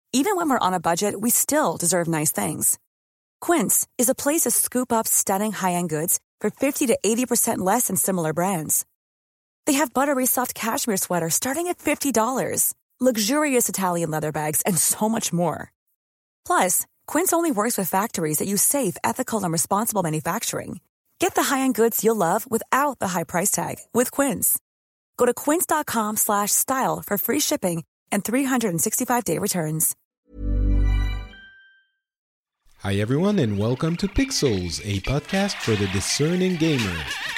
Even when we're on a budget, we still deserve nice things. Quince is a place to scoop up stunning high-end goods for 50 to 80% less than similar brands. They have buttery soft cashmere sweaters starting at $50, luxurious Italian leather bags, and so much more. Plus, Quince only works with factories that use safe, ethical, and responsible manufacturing. Get the high-end goods you'll love without the high price tag with Quince. Go to quince.com/style for free shipping and 365-day returns. Hi everyone and welcome to Pixels, a podcast for the discerning gamer.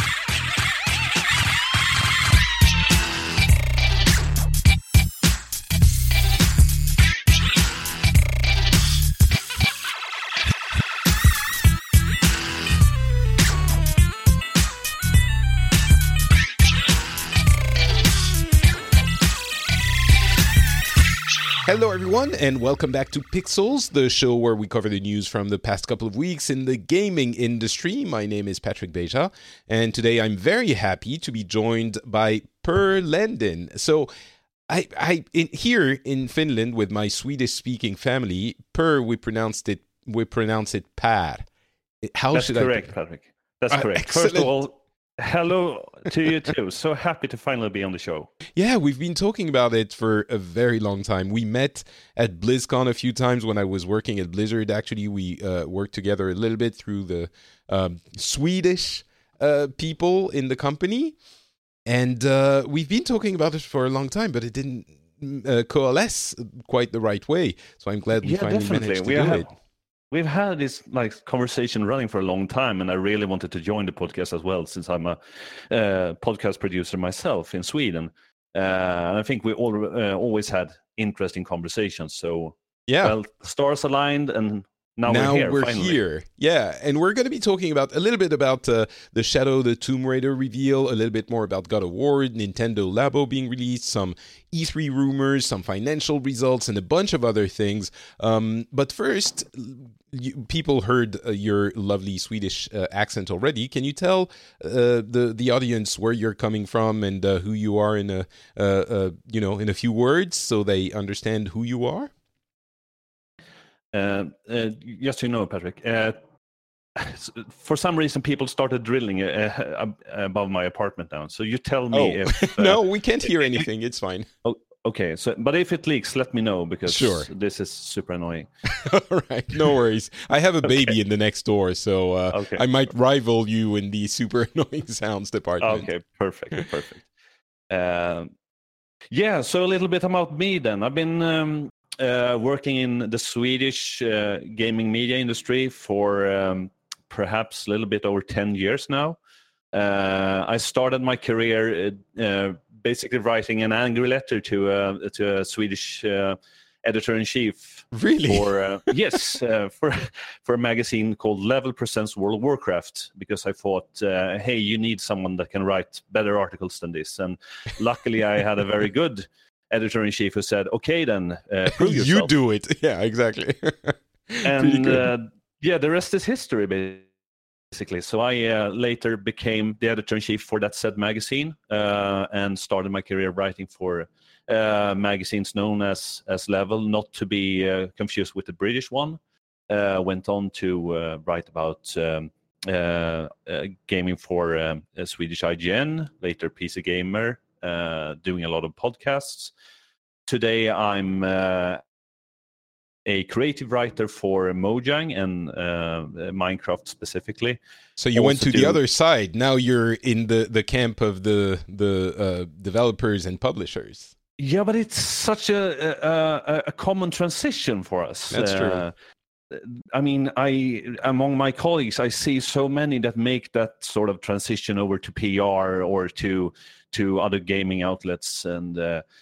Hello everyone and welcome back to Pixels, the show where we cover the news from the past couple of weeks in the gaming industry. My name is Patrick Beja and today I'm very happy to be joined by Per Lenden. So here in Finland with my Swedish-speaking family, Per, we pronounce it Per. That's correct, Patrick. That's correct. Excellent. First of all, hello to you too. So happy to finally be on the show. Yeah, we've been talking about it for a very long time. We met at BlizzCon a few times when I was working at Blizzard. Actually, we worked together a little bit through the Swedish people in the company. And we've been talking about it for a long time, but it didn't coalesce quite the right way. So I'm glad we finally managed to do it. We've had this conversation running for a long time, and I really wanted to join the podcast as well, since I'm a podcast producer myself in Sweden. And I think we always had interesting conversations. So, well, stars aligned, and now we're here. Yeah, and we're going to be talking about a little bit about the Shadow the Tomb Raider reveal, a little bit more about God of War, Nintendo Labo being released, some E3 rumors, some financial results, and a bunch of other things. But first, people heard your lovely Swedish accent already. Can you tell the audience where you're coming from and who you are in a few words, so they understand who you are? Just so you know, Patrick, for some reason people started drilling above my apartment now. So you tell me if... No, we can't hear anything. It's fine. Oh, okay, but if it leaks, let me know, because this is super annoying. All right, no worries. I have a baby in the next door, so I might rival you in the super annoying sounds department. Okay, perfect. So a little bit about me then. I've been... working in the Swedish gaming media industry for perhaps a little bit over 10 years now. I started my career basically writing an angry letter to a Swedish editor-in-chief. Really? For a magazine called Level Presents World of Warcraft, because I thought, hey, you need someone that can write better articles than this. And luckily I had a very good editor-in-chief who said, okay, then prove yourself. You do it. Yeah, exactly. And the rest is history, basically. So I later became the editor-in-chief for that said magazine and started my career writing for magazines known as Level, not to be confused with the British one. Went on to write about gaming for Swedish IGN, later PC Gamer, doing a lot of podcasts. Today I'm a creative writer for Mojang and Minecraft specifically. So you went to the other side. Now you're in the camp of the developers and publishers. Yeah, but it's such a common transition for us. That's true. I mean, among my colleagues, I see so many that make that sort of transition over to PR or to other gaming outlets. And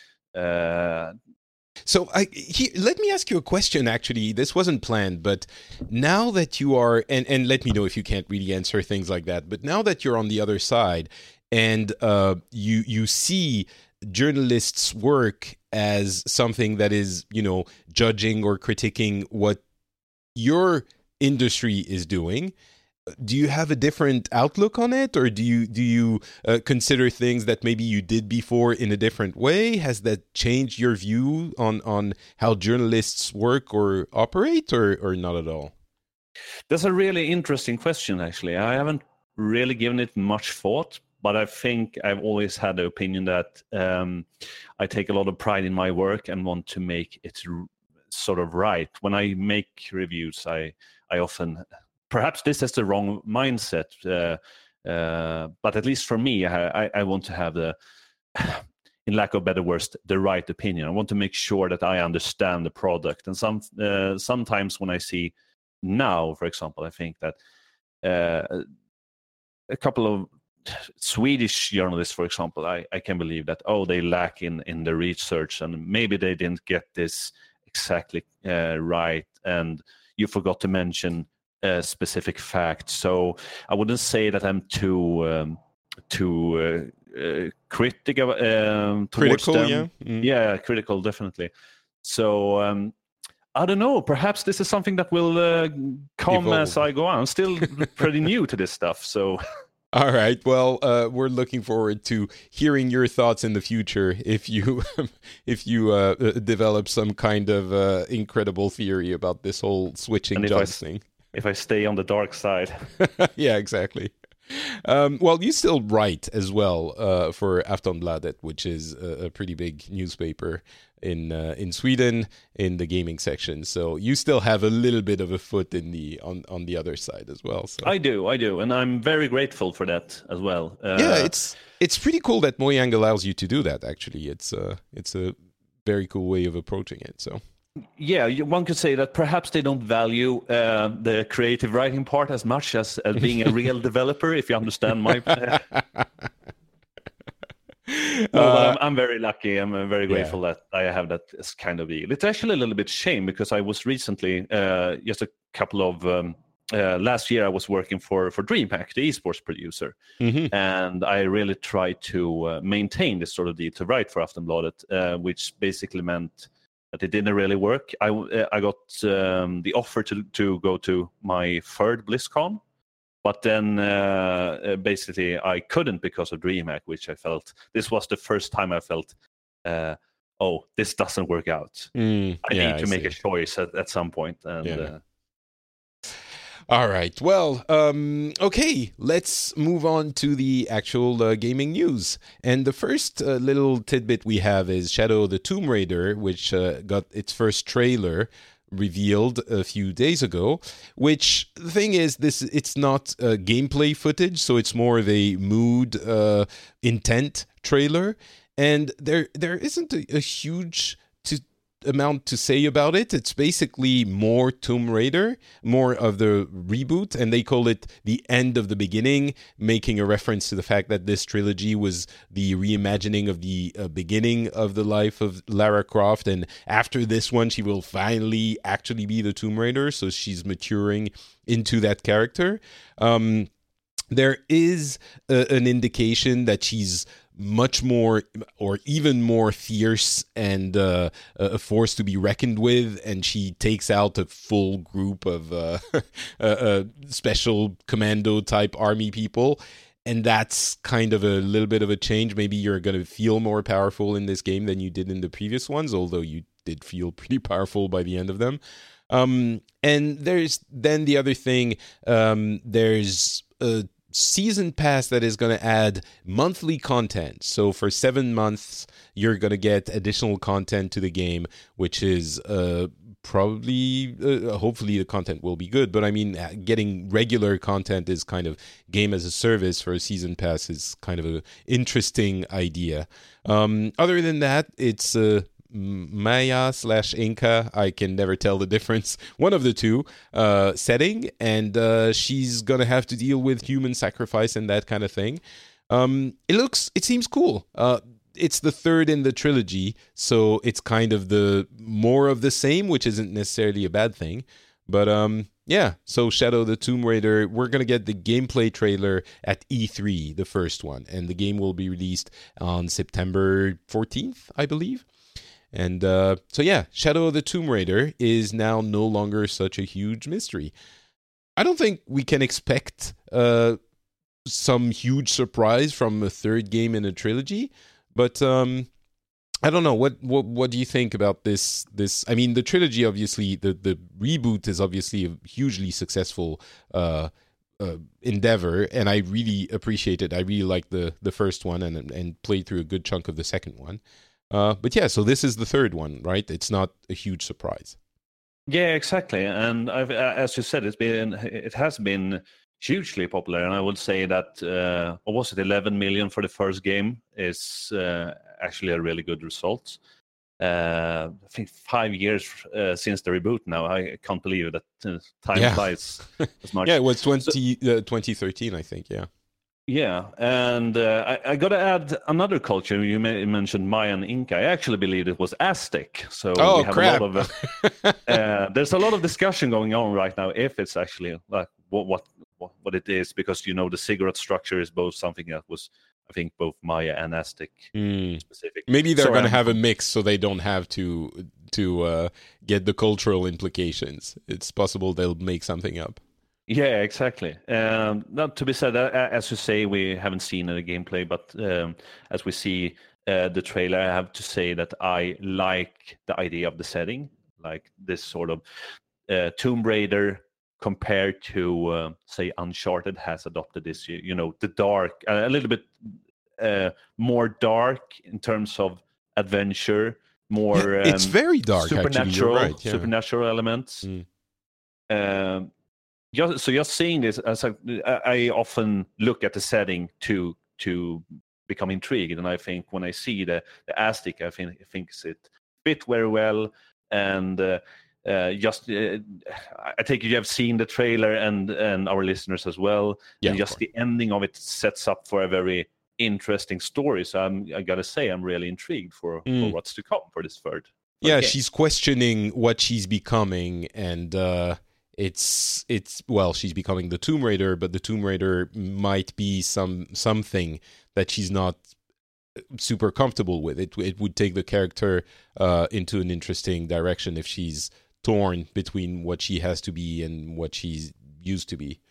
so let me ask you a question, actually. This wasn't planned, but now that you are, and let me know if you can't really answer things like that, but now that you're on the other side and you see journalists' work as something that is, judging or critiquing what your industry is doing, do you have a different outlook on it, or do you consider things that maybe you did before in a different way? Has that changed your view on how journalists work or operate, or not at all? That's a really interesting question, actually. I haven't really given it much thought, but I think I've always had the opinion that I take a lot of pride in my work and want to make it sort of right. When I make reviews, I often, perhaps this is the wrong mindset, but at least for me, I want to have in lack of better words, the right opinion. I want to make sure that I understand the product. And sometimes when I see now, for example, I think that a couple of Swedish journalists, for example, I can believe that, they lack in the research and maybe they didn't get this exactly right, and you forgot to mention a specific fact. So I wouldn't say that I'm too critical towards them. Yeah. Mm. Yeah, critical, definitely. So I don't know. Perhaps this is something that will come evolve as I go on. I'm still pretty new to this stuff, so. All right. Well, we're looking forward to hearing your thoughts in the future if you develop some kind of incredible theory about this whole switching jobs thing. If I stay on the dark side. Yeah, exactly. Well, you still write as well for Aftonbladet, which is a pretty big newspaper in Sweden in the gaming section. So you still have a little bit of a foot in on the other side as well. So. I do, and I'm very grateful for that as well. Yeah, it's pretty cool that Mojang allows you to do that. Actually, it's a very cool way of approaching it. So. Yeah, one could say that perhaps they don't value the creative writing part as much as being a real developer, if you understand my... I'm very lucky. I'm very grateful that I have that as kind of deal. It's actually a little bit shame because I was recently, just a couple of... last year I was working for DreamHack, the esports producer, and I really tried to maintain this sort of deal to write for Aftonbladet, which basically meant... that it didn't really work. I got the offer to go to my third BlizzCon, but then basically I couldn't because of DreamHack, which I felt this was the first time I felt, this doesn't work out. I need to make a choice at some point. And all right. Well, okay, let's move on to the actual gaming news. And the first little tidbit we have is Shadow of the Tomb Raider, which got its first trailer revealed a few days ago, which the thing is, it's not gameplay footage, so it's more of a mood intent trailer. And there isn't a huge amount to say about it. It's basically more Tomb Raider, more of the reboot, and they call it the end of the beginning, making a reference to the fact that this trilogy was the reimagining of the beginning of the life of Lara Croft, and after this one she will finally actually be the Tomb Raider, so she's maturing into that character. There is an indication that she's much more or even more fierce and a force to be reckoned with, and she takes out a full group of special commando type army people, and that's kind of a little bit of a change. Maybe you're going to feel more powerful in this game than you did in the previous ones, although you did feel pretty powerful by the end of them. And there's then the other thing, there's a season pass that is going to add monthly content. So for 7 months, you're going to get additional content to the game, which is probably, hopefully the content will be good. But I mean, getting regular content is kind of game as a service for a season pass is kind of an interesting idea. Other than that, it's Maya/Inca, I can never tell the difference, one of the two setting, and she's gonna have to deal with human sacrifice and that kind of thing. It seems cool. It's the third in the trilogy, so it's kind of the more of the same, which isn't necessarily a bad thing. But yeah, so Shadow of the Tomb Raider, we're going to get the gameplay trailer at E3, the first one, and the game will be released on September 14th, I believe. And so yeah, Shadow of the Tomb Raider is now no longer such a huge mystery. I don't think we can expect some huge surprise from a third game in a trilogy, but I don't know. What do you think about this? I mean, the trilogy, obviously, the reboot is obviously a hugely successful endeavor, and I really appreciate it. I really like the first one and played through a good chunk of the second one. But yeah, so this is the third one, right? It's not a huge surprise. Yeah, exactly. And as you said, it has been hugely popular, and I would say that what was it, 11 million for the first game is actually a really good result. I think 5 years since the reboot now. I can't believe that time flies as much. Yeah, it was 2013, I think, yeah. Yeah, and I got to add another culture. You mentioned Maya and Inca. I actually believe it was Aztec. So we have crap. a lot of there's a lot of discussion going on right now if it's actually like what it is, because the ziggurat structure is both something that was, I think, both Maya and Aztec specific. Maybe they're going to have a mix so they don't have to get the cultural implications. It's possible they'll make something up. Yeah, exactly. Not to be said, as you say, we haven't seen any gameplay, but as we see the trailer, I have to say that I like the idea of the setting, like this sort of Tomb Raider compared to, say, Uncharted has adopted this, the dark, a little bit more dark in terms of adventure, more it's very dark, supernatural, actually. Right, yeah. Supernatural elements. Just seeing this, as I often look at the setting to become intrigued, and I think when I see the Aztec, I think it fit very well, and I take it you have seen the trailer, and our listeners as well, and just the ending of it sets up for a very interesting story. So I gotta say, I'm really intrigued for what's to come for this third. Yeah, she's questioning what she's becoming, and it's she's becoming the Tomb Raider, but the Tomb Raider might be something that she's not super comfortable with. It would take the character into an interesting direction if she's torn between what she has to be and what she's used to be.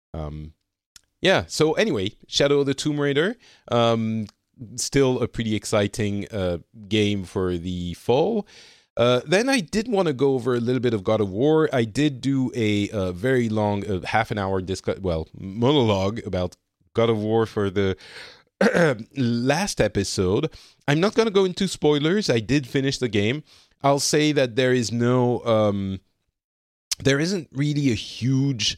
So anyway, Shadow of the Tomb Raider, still a pretty exciting game for the fall. Then I did want to go over a little bit of God of War. I did do a very long, half an hour monologue about God of War for the last episode. I'm not going to go into spoilers. I did finish the game. I'll say that there isn't really a huge...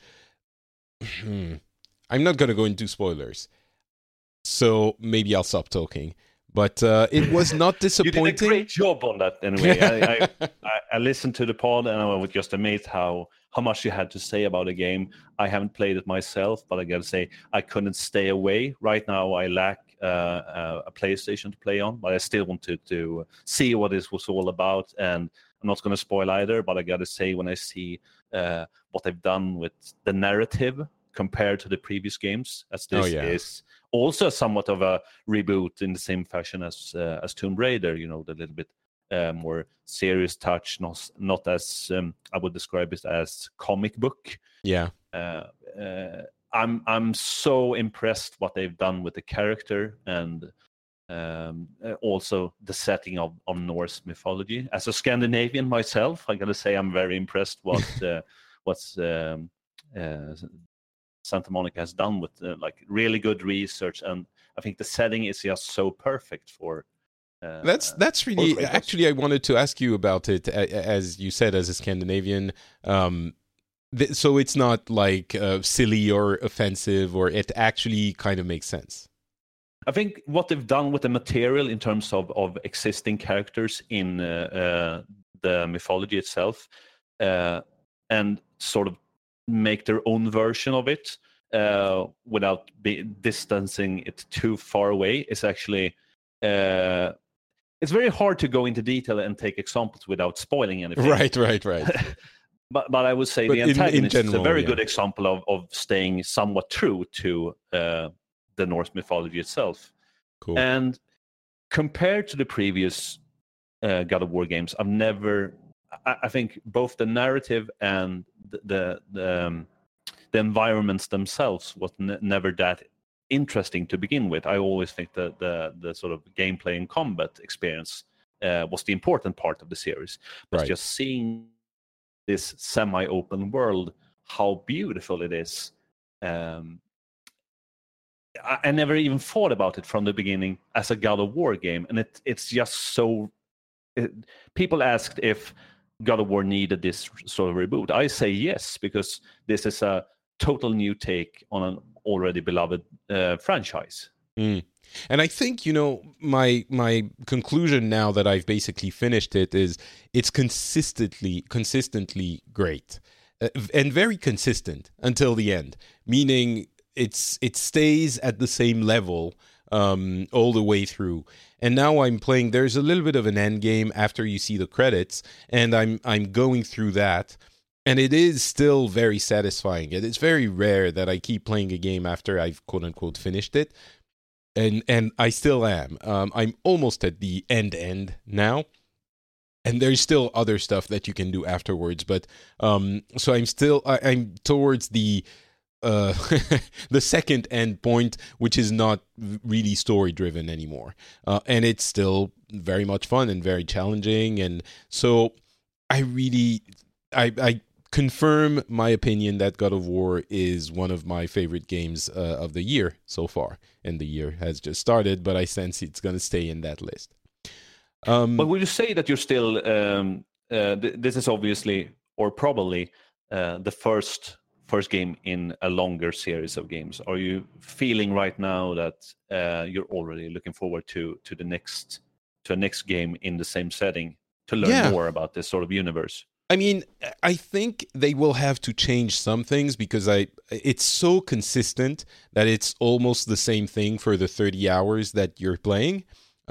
I'm not going to go into spoilers. So maybe I'll stop talking. But it was not disappointing. You did a great job on that anyway. I listened to the pod, and I was just amazed how much you had to say about the game. I haven't played it myself, but I got to say, I couldn't stay away. Right now, I lack a PlayStation to play on, but I still wanted to see what this was all about. And I'm not going to spoil either, but I got to say, when I see what they've done with the narrative compared to the previous games, as this is also somewhat of a reboot in the same fashion as Tomb Raider, the little bit more serious touch, not as I would describe it as comic book. Yeah. I'm so impressed what they've done with the character and also the setting of Norse mythology. As a Scandinavian myself, I gotta say I'm very impressed what's Santa Monica has done with really good research, and I think the setting is just so perfect for. That's really actually. I wanted to ask you about it, as you said, as a Scandinavian. So it's not like silly or offensive, or it actually kind of makes sense. I think what they've done with the material in terms of existing characters in the mythology itself, and sort of make their own version of it without distancing it too far away is actually it's very hard to go into detail and take examples without spoiling anything. Right. but I would say the antagonist is a very good example of staying somewhat true to the Norse mythology itself. Cool. And compared to the previous God of War games, I think both the narrative and the the environments themselves was never that interesting to begin with. I always think that the sort of gameplay and combat experience was the important part of the series. But just seeing this semi-open world, how beautiful it is. I never even thought about it from the beginning as a God of War game, and it's just so. People asked if God of War needed this sort of reboot. I say yes, because this is a total new take on an already beloved franchise. And I think, my conclusion now that I've basically finished it is it's consistently great and very consistent until the end, meaning it stays at the same level all the way through. And now I'm playing, there's a little bit of an end game after you see the credits, and I'm going through that, and it is still very satisfying. It's very rare that I keep playing a game after I've quote unquote finished it, and I still am. I'm almost at the end now, and there's still other stuff that you can do afterwards, but so I'm towards the the second end point, which is not really story driven anymore, and it's still very much fun and very challenging. And so I confirm my opinion that God of War is one of my favorite games of the year so far, and the year has just started, but I sense it's going to stay in that list. But would you say that you're still this is obviously or probably the first game in a longer series of games? Are you feeling right now that you're already looking forward to the next game in the same setting to learn more about this sort of universe? I mean, I think they will have to change some things, because it's so consistent that it's almost the same thing for the 30 hours that you're playing.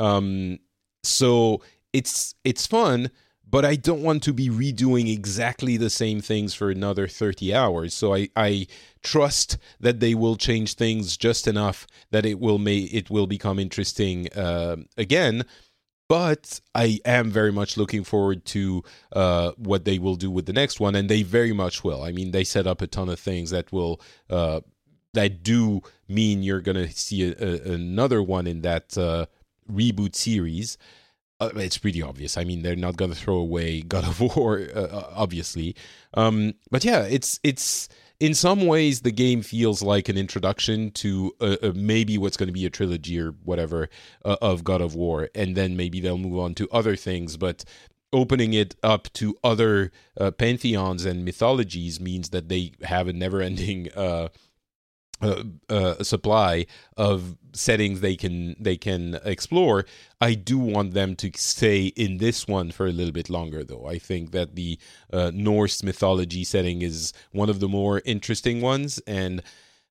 So it's fun, but I don't want to be redoing exactly the same things for another 30 hours. So I trust that they will change things just enough that it will become interesting again. But I am very much looking forward to what they will do with the next one, and they very much will. I mean, they set up a ton of things that will that do mean you're going to see another one in that reboot series. It's pretty obvious. I mean, they're not going to throw away God of War, obviously. But yeah, it's in some ways the game feels like an introduction to maybe what's going to be a trilogy or whatever of God of War, and then maybe they'll move on to other things. But opening it up to other pantheons and mythologies means that they have a never-ending supply of settings they can explore. I do want them to stay in this one for a little bit longer, though. I think that the Norse mythology setting is one of the more interesting ones, and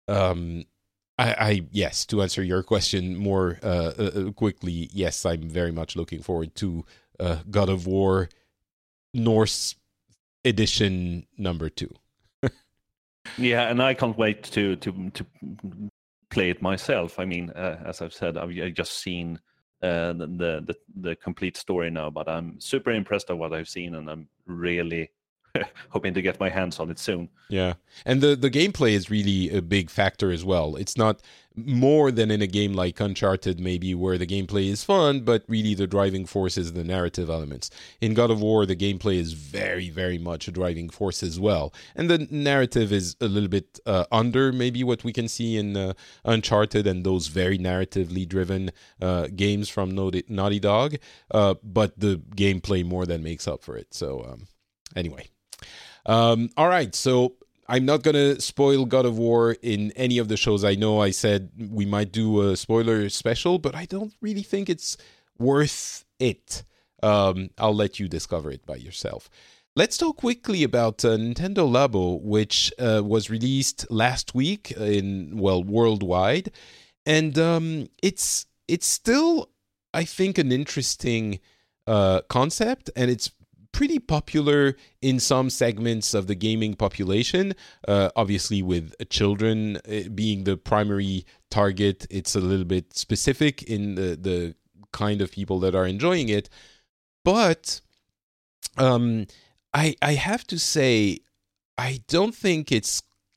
I yes, to answer your question more quickly, yes, I'm very much looking forward to God of War Norse edition number 2. Yeah, and I can't wait to play it myself. I mean, as I've said, I've just seen the complete story now, but I'm super impressed with what I've seen, and I'm really hoping to get my hands on it soon. Yeah, and the gameplay is really a big factor as well. It's not more than in a game like Uncharted, maybe, where the gameplay is fun, but really the driving force is the narrative elements. In God of War, the gameplay is very, very much a driving force as well. And the narrative is a little bit under maybe what we can see in Uncharted and those very narratively driven games from Naughty Dog. But the gameplay more than makes up for it. So anyway. All right, so I'm not going to spoil God of War in any of the shows. I know I said we might do a spoiler special, but I don't really think it's worth it. I'll let you discover it by yourself. Let's talk quickly about Nintendo Labo, which was released last week worldwide. And it's still, I think, an interesting concept, and it's pretty popular in some segments of the gaming population. Obviously, with children being the primary target, it's a little bit specific in the kind of people that are enjoying it. But I have to say, I don't think it's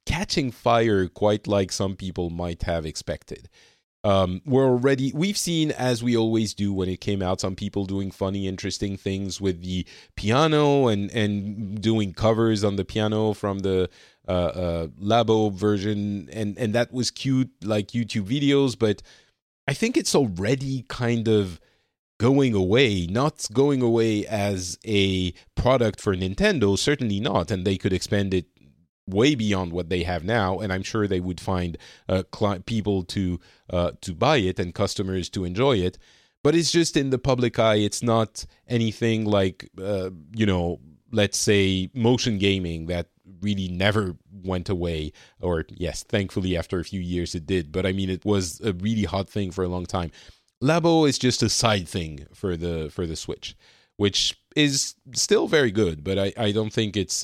catching fire quite like some people might have expected. We've seen, as we always do when it came out, some people doing funny, interesting things with the piano and doing covers on the piano from the Labo version, and that was cute, like YouTube videos, but I think it's already kind of going away, not going away as a product for Nintendo, certainly not, and they could expand it way beyond what they have now, and I'm sure they would find people to buy it and customers to enjoy it. But it's just in the public eye. It's not anything like let's say motion gaming that really never went away. Or yes, thankfully after a few years it did. But I mean, it was a really hot thing for a long time. Labo is just a side thing for the Switch, which is still very good. But I don't think it's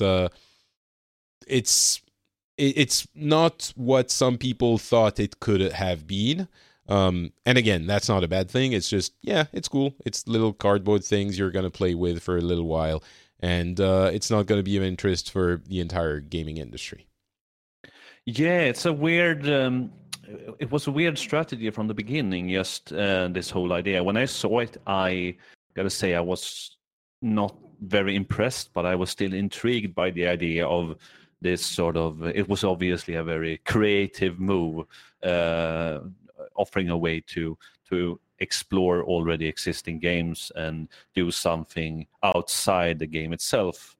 not what some people thought it could have been. And again, that's not a bad thing. It's just, yeah, it's cool. It's little cardboard things you're going to play with for a little while. And it's not going to be of interest for the entire gaming industry. Yeah, it's a weird... it was a weird strategy from the beginning, just this whole idea. When I saw it, I got to say I was not very impressed, but I was still intrigued by the idea of this sort of, it was obviously a very creative move, offering a way to explore already existing games and do something outside the game itself.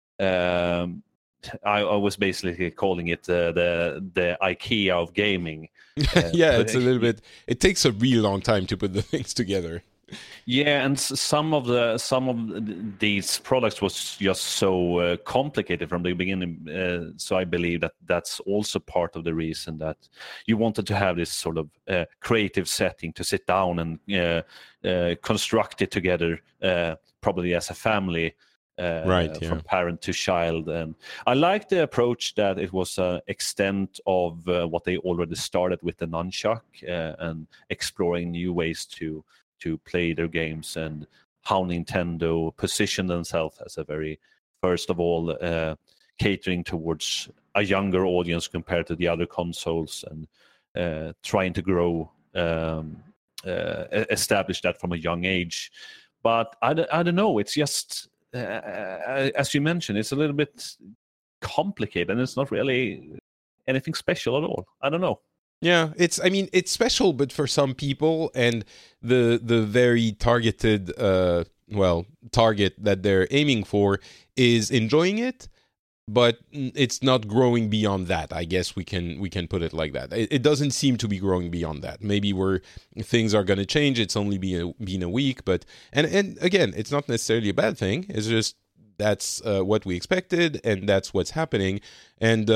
I was basically calling it the IKEA of gaming. Yeah, it's a little bit. It takes a really long time to put the things together. Yeah, and some of these products was just so complicated from the beginning. So I believe that's also part of the reason that you wanted to have this sort of creative setting to sit down and construct it together, probably as a family. Right, yeah. From parent to child. And I like the approach that it was an extent of what they already started with the nunchuck, and exploring new ways to play their games, and how Nintendo positioned themselves as a very, first of all, catering towards a younger audience compared to the other consoles, and trying to grow, establish that from a young age. But I don't know, it's just... as you mentioned, it's a little bit complicated, and it's not really anything special at all. I don't know. Yeah, it's special, but for some people, and the very targeted target that they're aiming for is enjoying it, but it's not growing beyond that. I guess we can put it like that. It doesn't seem to be growing beyond that. Maybe things are going to change. It's only been a week, but and again, it's not necessarily a bad thing. It's just that's what we expected, and that's what's happening. And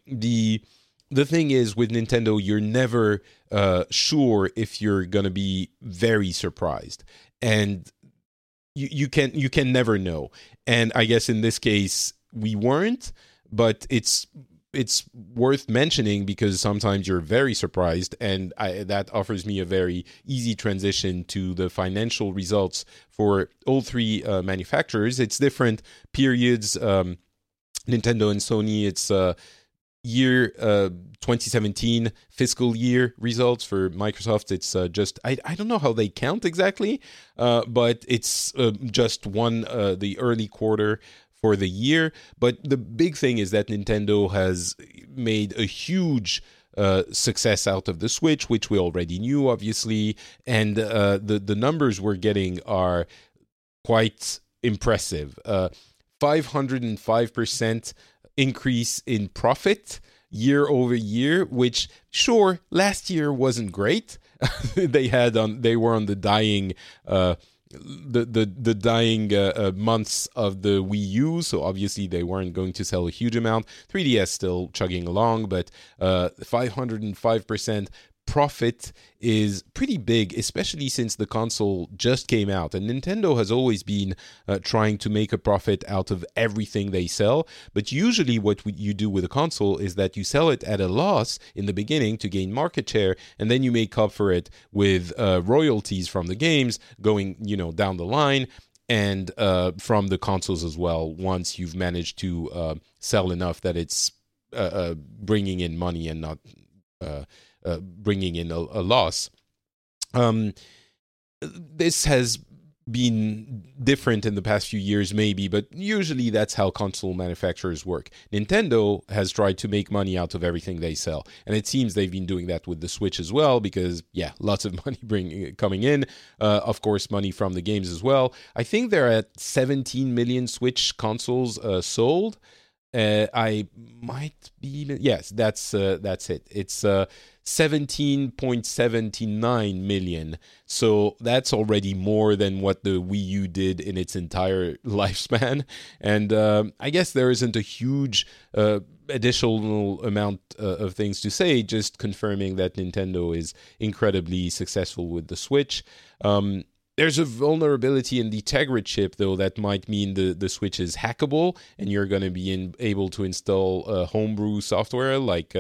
the thing is, with Nintendo, you're never sure if you're going to be very surprised, and you can never know. And I guess in this case, we weren't, but it's worth mentioning because sometimes you're very surprised, and that offers me a very easy transition to the financial results for all three manufacturers. It's different periods. Nintendo and Sony, it's year 2017 fiscal year results. For Microsoft, it's just I don't know how they count exactly, but it's just the early quarter for the year. But the big thing is that Nintendo has made a huge success out of the Switch, which we already knew, obviously, and the numbers we're getting are quite impressive. 505% increase in profit year over year, which sure, last year wasn't great. They were on the dying the dying months of the Wii U, so obviously they weren't going to sell a huge amount. 3DS still chugging along, but 505% profit is pretty big, especially since the console just came out. And Nintendo has always been trying to make a profit out of everything they sell. But usually what you do with a console is that you sell it at a loss in the beginning to gain market share, and then you make up for it with royalties from the games going, down the line, and from the consoles as well, once you've managed to sell enough that it's bringing in money and not bringing in a loss. This has been different in the past few years, maybe, but usually that's how console manufacturers work. Nintendo has tried to make money out of everything they sell, and it seems they've been doing that with the Switch as well, because lots of money coming in, of course money from the games as well. I think they're at 17 million Switch consoles sold. I might be, yes, that's it. It's 17.79 million. So that's already more than what the Wii U did in its entire lifespan. And I guess there isn't a huge additional amount of things to say, just confirming that Nintendo is incredibly successful with the Switch. There's a vulnerability in the Tegra chip, though, that might mean the Switch is hackable, and you're going to be able to install homebrew software like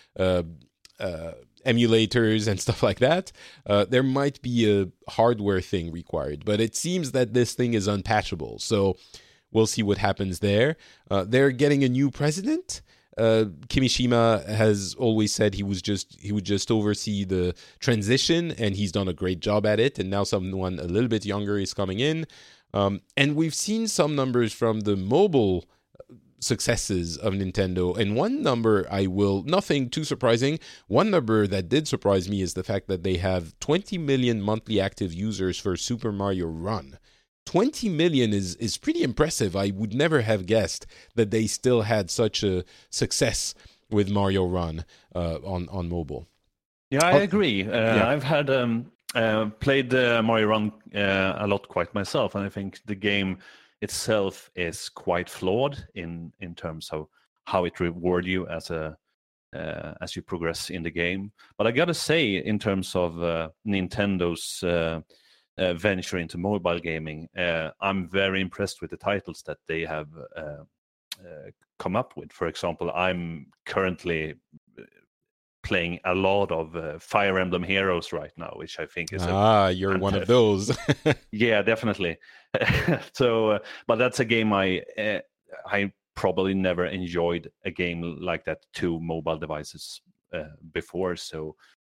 emulators and stuff like that. There might be a hardware thing required, but it seems that this thing is unpatchable. So we'll see what happens there. They're getting a new president. Kimishima has always said he would just oversee the transition, and he's done a great job at it. And now someone a little bit younger is coming in, and we've seen some numbers from the mobile successes of Nintendo. And one number nothing too surprising. One number that did surprise me is the fact that they have 20 million monthly active users for Super Mario Run. 20 million is pretty impressive. I would never have guessed that they still had such a success with Mario Run on mobile. Yeah, I agree. I've had played Mario Run a lot quite myself, and I think the game itself is quite flawed in terms of how it rewards you as you progress in the game. But I gotta say, in terms of Nintendo's venture into mobile gaming, I'm very impressed with the titles that they have come up with. For example, I'm currently playing a lot of Fire Emblem Heroes right now, which I think is you're one of those. Yeah, definitely. So, but that's a game I probably never enjoyed a game like that to mobile devices before. So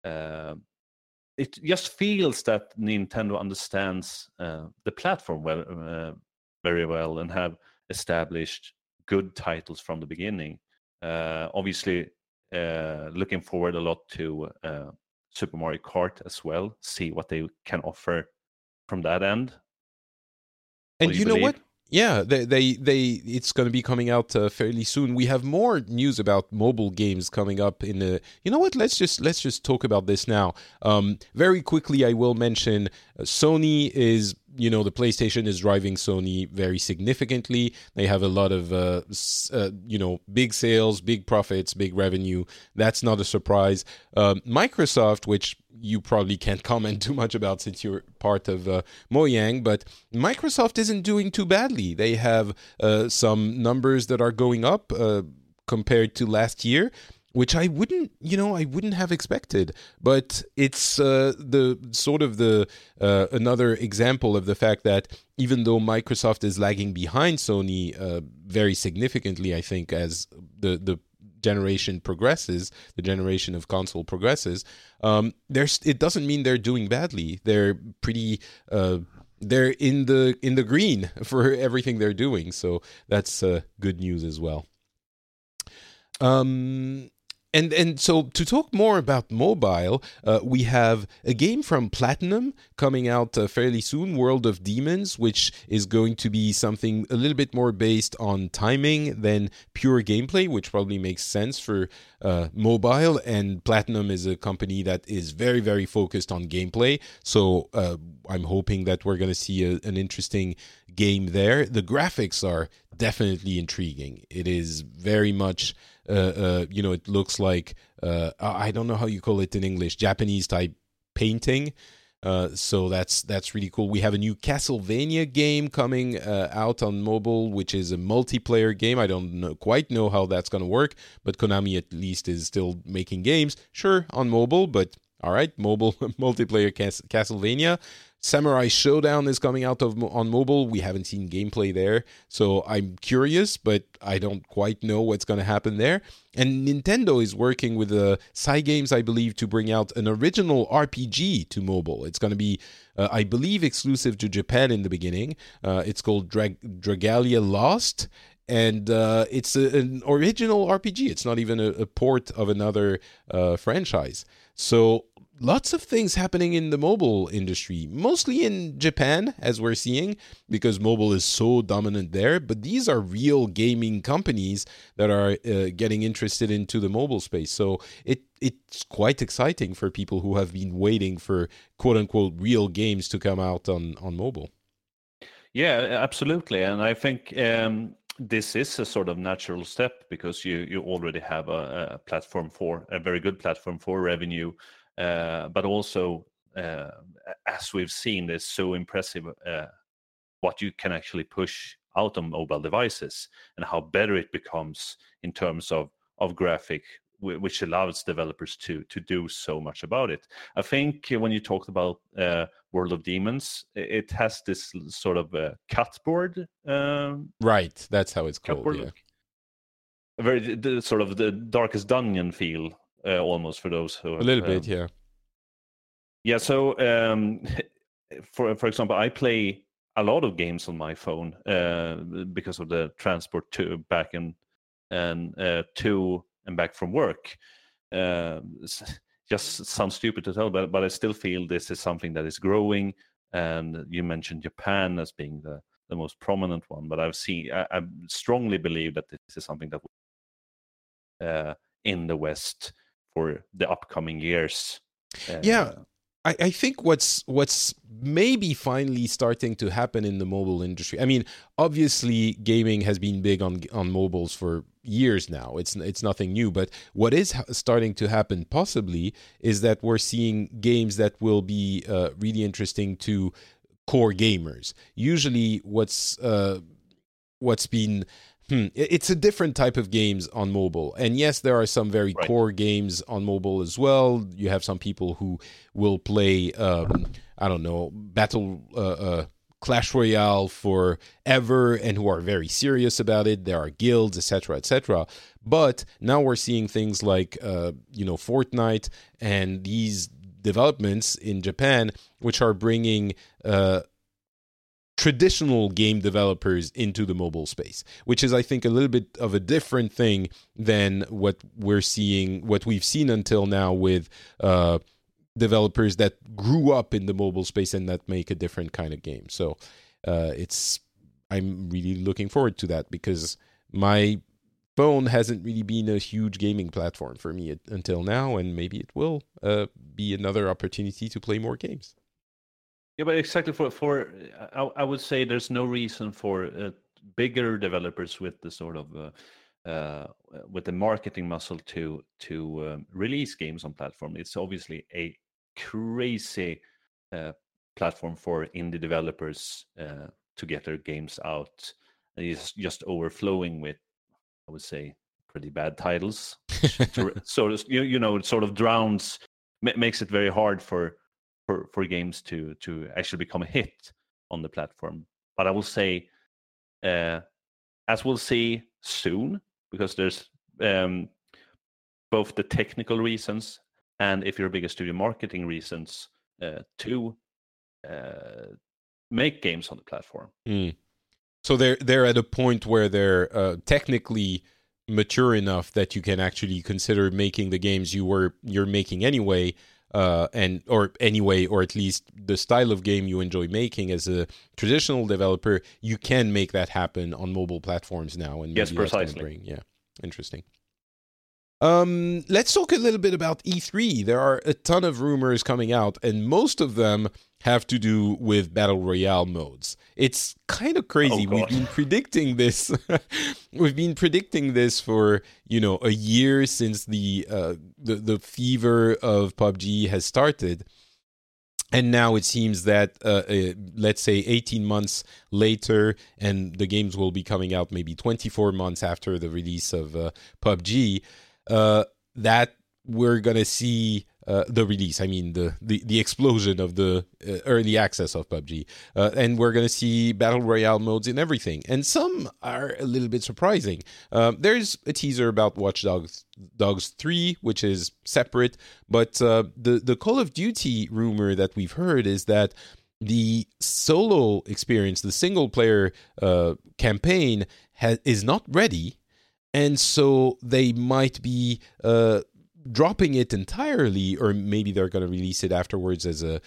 it just feels that Nintendo understands the platform very well, and have established good titles from the beginning. Obviously, looking forward a lot to Super Mario Kart as well. See what they can offer from that end. And you know what? Yeah, it's going to be coming out fairly soon. We have more news about mobile games coming up in the. You know what? Let's just talk about this now. Very quickly, I will mention Sony is. The PlayStation is driving Sony very significantly. They have a lot of, big sales, big profits, big revenue. That's not a surprise. Microsoft, which you probably can't comment too much about since you're part of Mojang, but Microsoft isn't doing too badly. They have some numbers that are going up compared to last year, which I wouldn't have expected. But it's another example of the fact that even though Microsoft is lagging behind Sony very significantly, I think, as the generation progresses, the generation of console progresses, it doesn't mean they're doing badly. They're pretty. They're in the green for everything they're doing. So that's good news as well. And so to talk more about mobile, we have a game from Platinum coming out fairly soon, World of Demons, which is going to be something a little bit more based on timing than pure gameplay, which probably makes sense for mobile. And Platinum is a company that is very, very focused on gameplay. So I'm hoping that we're going to see an interesting game there. The graphics are definitely intriguing. It is very much... it looks like, I don't know how you call it in English, Japanese type painting. So that's really cool. We have a new Castlevania game coming out on mobile, which is a multiplayer game. I don't quite know how that's going to work, but Konami at least is still making games. Sure, on mobile, but all right, mobile multiplayer Castlevania. Samurai Showdown is coming out on mobile. We haven't seen gameplay there, so I'm curious, but I don't quite know what's going to happen there. And Nintendo is working with Cygames, I believe, to bring out an original RPG to mobile. It's going to be, I believe, exclusive to Japan in the beginning. It's called Dragalia Lost. And it's an original RPG. It's not even a port of another franchise. So lots of things happening in the mobile industry, mostly in Japan, as we're seeing, because mobile is so dominant there. But these are real gaming companies that are getting interested into the mobile space. So it's quite exciting for people who have been waiting for quote-unquote real games to come out on mobile. Yeah, absolutely. And I think this is a sort of natural step because you already have a very good platform for revenue, but also as we've seen, it's so impressive what you can actually push out on mobile devices and how better it becomes in terms of graphic, which allows developers to do so much about it. I think when you talked about World of Demons, it has this sort of cutboard. Right, that's how it's called. Yeah. Very sort of the Darkest Dungeon feel, almost, for those who. A little bit, yeah. Yeah. So, for example, I play a lot of games on my phone because of the transport to back and to and back from work. Just sounds stupid to tell, but I still feel this is something that is growing. And you mentioned Japan as being the most prominent one, but I strongly believe that this is something that in the West for the upcoming years. Yeah. I think what's maybe finally starting to happen in the mobile industry. I mean, obviously, gaming has been big on mobiles for years now. It's nothing new. But what is starting to happen possibly is that we're seeing games that will be really interesting to core gamers. Usually, what's been it's a different type of games on mobile. And yes, there are some very core games on mobile as well. You have some people who will play, I don't know, Clash Royale forever and who are very serious about it. There are guilds, etc., etc. But now we're seeing things like, Fortnite and these developments in Japan, which are bringing traditional game developers into the mobile space, which is, I think, a little bit of a different thing than what we've seen until now with developers that grew up in the mobile space and that make a different kind of game. So I'm really looking forward to that because my phone hasn't really been a huge gaming platform for me until now, and maybe it will be another opportunity to play more games. Yeah, but exactly for I would say there's no reason for bigger developers with the sort of with the marketing muscle to release games on platform. It's obviously a crazy platform for indie developers to get their games out. It's just overflowing with, I would say, pretty bad titles. So it sort of drowns, makes it very hard for games to actually become a hit on the platform. But I will say, as we'll see soon, because there's both the technical reasons and, if you're a bigger studio, marketing reasons to make games on the platform. So they're at a point where they're technically mature enough that you can actually consider making the games you're making anyway. Or at least the style of game you enjoy making as a traditional developer, you can make that happen on mobile platforms now. And yes, precisely. Interesting. Let's talk a little bit about E3. There are a ton of rumors coming out, and most of them have to do with Battle Royale modes. It's kind of crazy. We've been predicting this. We've been predicting this for, a year since the fever of PUBG has started. And now it seems that, let's say 18 months later, and the games will be coming out maybe 24 months after the release of PUBG, that we're going to see the release. I mean, the explosion of the early access of PUBG. And we're going to see Battle Royale modes in everything. And some are a little bit surprising. There's a teaser about Watch Dogs 3, which is separate. But the Call of Duty rumor that we've heard is that the solo experience, the single-player campaign, is not ready. And so they might be dropping it entirely, or maybe they're going to release it afterwards as a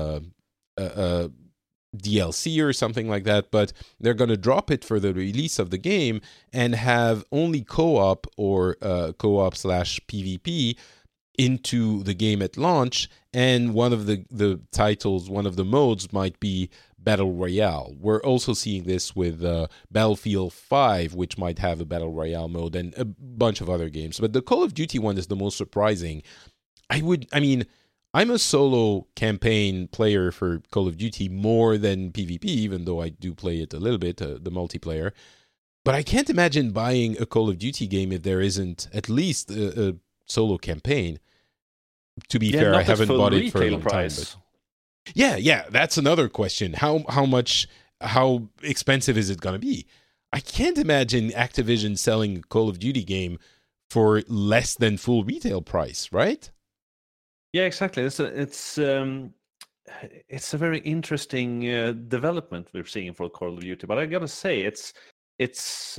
DLC or something like that. But they're going to drop it for the release of the game and have only co-op or co-op/PvP into the game at launch. And one of the titles, one of the modes might be Battle Royale. We're also seeing this with Battlefield 5, which might have a Battle Royale mode, and a bunch of other games. But the Call of Duty one is the most surprising. I'm a solo campaign player for Call of Duty more than PvP, even though I do play it a little bit, the multiplayer. But I can't imagine buying a Call of Duty game if there isn't at least a solo campaign. To be fair, I haven't bought it for a long time. But yeah, that's another question. How expensive is it going to be? I can't imagine Activision selling a Call of Duty game for less than full retail price, right? Yeah, exactly. It's a very interesting development we're seeing for Call of Duty. But I gotta say, it's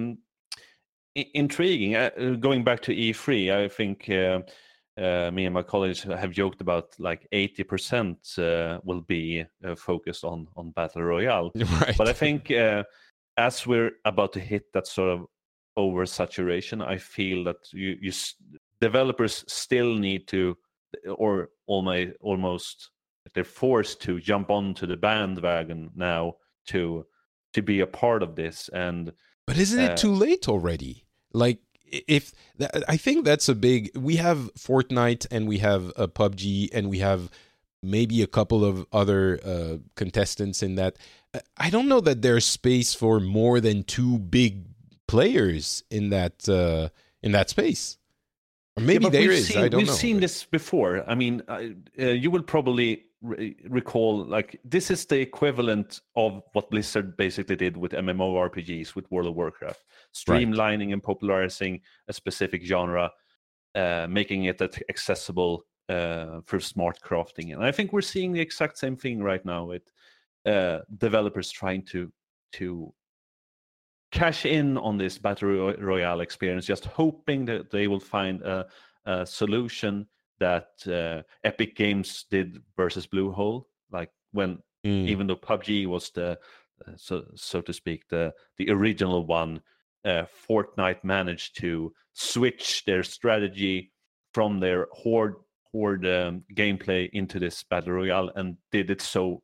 intriguing. Going back to E3, I think me and my colleagues have joked about like 80% will be focused on Battle Royale. Right. But I think as we're about to hit that sort of oversaturation, I feel that you developers still need to, or almost they're forced to jump onto the bandwagon now to be a part of this. But isn't it too late already? Like, I think that's a big. We have Fortnite and we have a PUBG and we have maybe a couple of other contestants in that. I don't know that there's space for more than two big players in that space. Or maybe there is. I don't know. We've seen this before. I mean, you will probably recall, like, this is the equivalent of what Blizzard basically did with MMORPGs, with World of Warcraft, streamlining and popularizing a specific genre, making it accessible for smart crafting. And I think we're seeing the exact same thing right now with developers trying to cash in on this Battle Royale experience, just hoping that they will find a solution that Epic Games did versus Bluehole, like when even though PUBG was the so to speak the original one, Fortnite managed to switch their strategy from their horde gameplay into this Battle Royale and did it so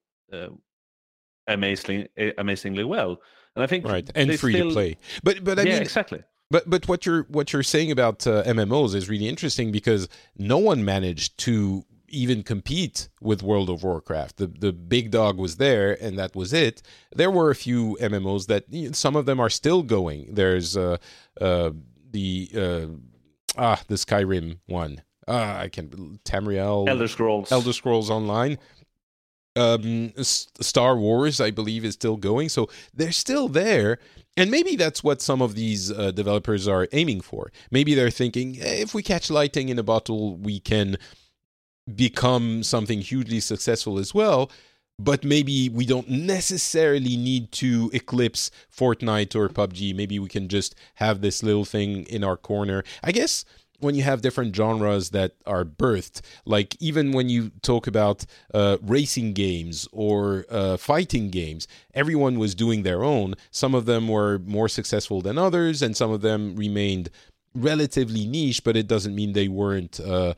amazingly well. And I think and free to play. But I mean, exactly. But what you're saying about MMOs is really interesting, because no one managed to even compete with World of Warcraft. The big dog was there, and that was it. There were a few MMOs that some of them are still going. There's the Skyrim one. I can Tamriel. Elder Scrolls Online. Star Wars, I believe, is still going, so they're still there. And maybe that's what some of these developers are aiming for. Maybe they're thinking, if we catch lightning in a bottle, we can become something hugely successful as well. But maybe we don't necessarily need to eclipse Fortnite or PUBG. Maybe we can just have this little thing in our corner. I guess when you have different genres that are birthed, like even when you talk about racing games or fighting games, everyone was doing their own. Some of them were more successful than others, and some of them remained relatively niche, but it doesn't mean they weren't, a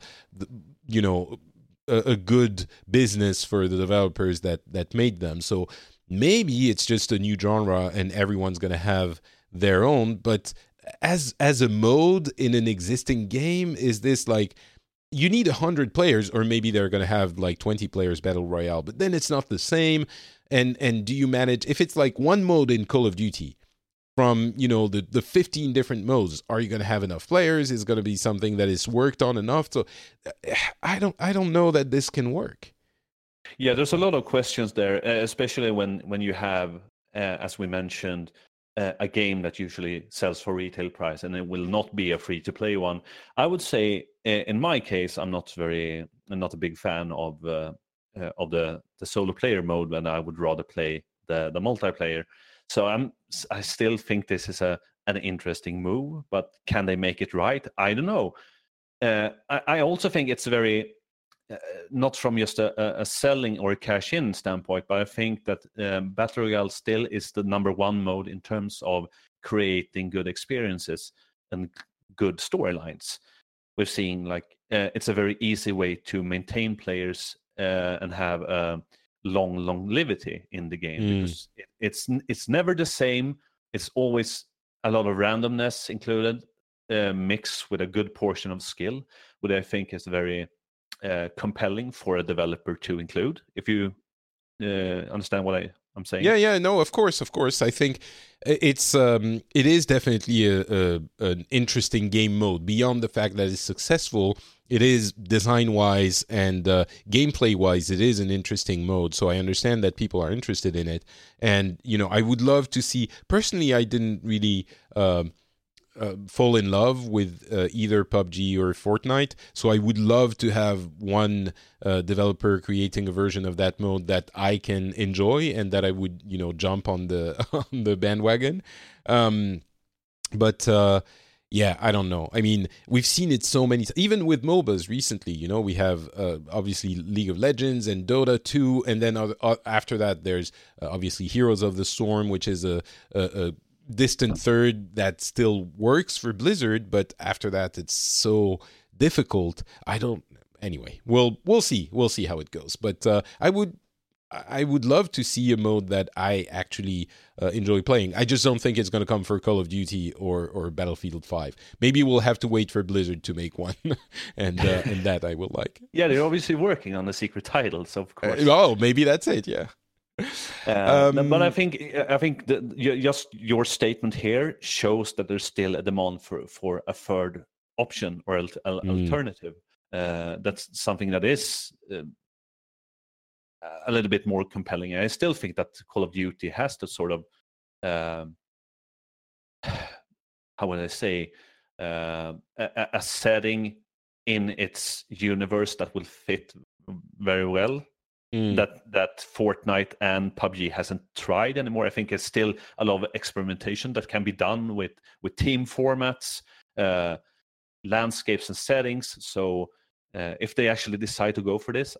good business for the developers that made them. So maybe it's just a new genre and everyone's going to have their own, but as a mode in an existing game, is this like you need 100 players, or maybe they're going to have like 20 players Battle Royale, but then it's not the same. And do you manage, if it's like one mode in Call of Duty, from the 15 different modes. Are you going to have enough players? Is it going to be something that is worked on enough? So I don't know that this can work. Yeah, there's a lot of questions there, especially when you have, as we mentioned, a game that usually sells for retail price, and it will not be a free-to-play one. I would say, in my case, I'm not a big fan of the solo player mode, and I would rather play the multiplayer. So I still think this is an interesting move, but can they make it right? I don't know. I also think it's very not from just a selling or a cash-in standpoint, but I think that Battle Royale still is the number one mode in terms of creating good experiences and good storylines. We're seeing it's a very easy way to maintain players and have a long longevity in the game, because it's never the same. It's always a lot of randomness included, mixed with a good portion of skill, which I think is very compelling for a developer to include. If you understand what I'm saying. Yeah, no, of course. I think it is definitely an interesting game mode. Beyond the fact that it's successful, it is design-wise and gameplay-wise, it is an interesting mode. So I understand that people are interested in it. And, I would love to see... Personally, I didn't really... fall in love with either PUBG or Fortnite. So I would love to have one developer creating a version of that mode that I can enjoy and that I would, jump on the on the bandwagon. But I don't know. I mean, we've seen it so many, even with MOBAs recently. We have obviously League of Legends and Dota 2, and then after that, there's obviously Heroes of the Storm, which is a distant third that still works for Blizzard, but after that it's so difficult. Anyway, we'll see how it goes, but I would love to see a mode that I actually enjoy playing. I just don't think it's going to come for Call of Duty or Battlefield 5. Maybe we'll have to wait for Blizzard to make one, and that I will like. Yeah, they're obviously working on the secret titles, of course. Maybe that's it. Yeah. But I think just your statement here shows that there's still a demand for a third option or alternative. That's something that is a little bit more compelling. I still think that Call of Duty has the sort of how would I say a setting in its universe that will fit very well. That Fortnite and PUBG hasn't tried anymore. I think it's still a lot of experimentation that can be done with team formats, landscapes, and settings. So if they actually decide to go for this,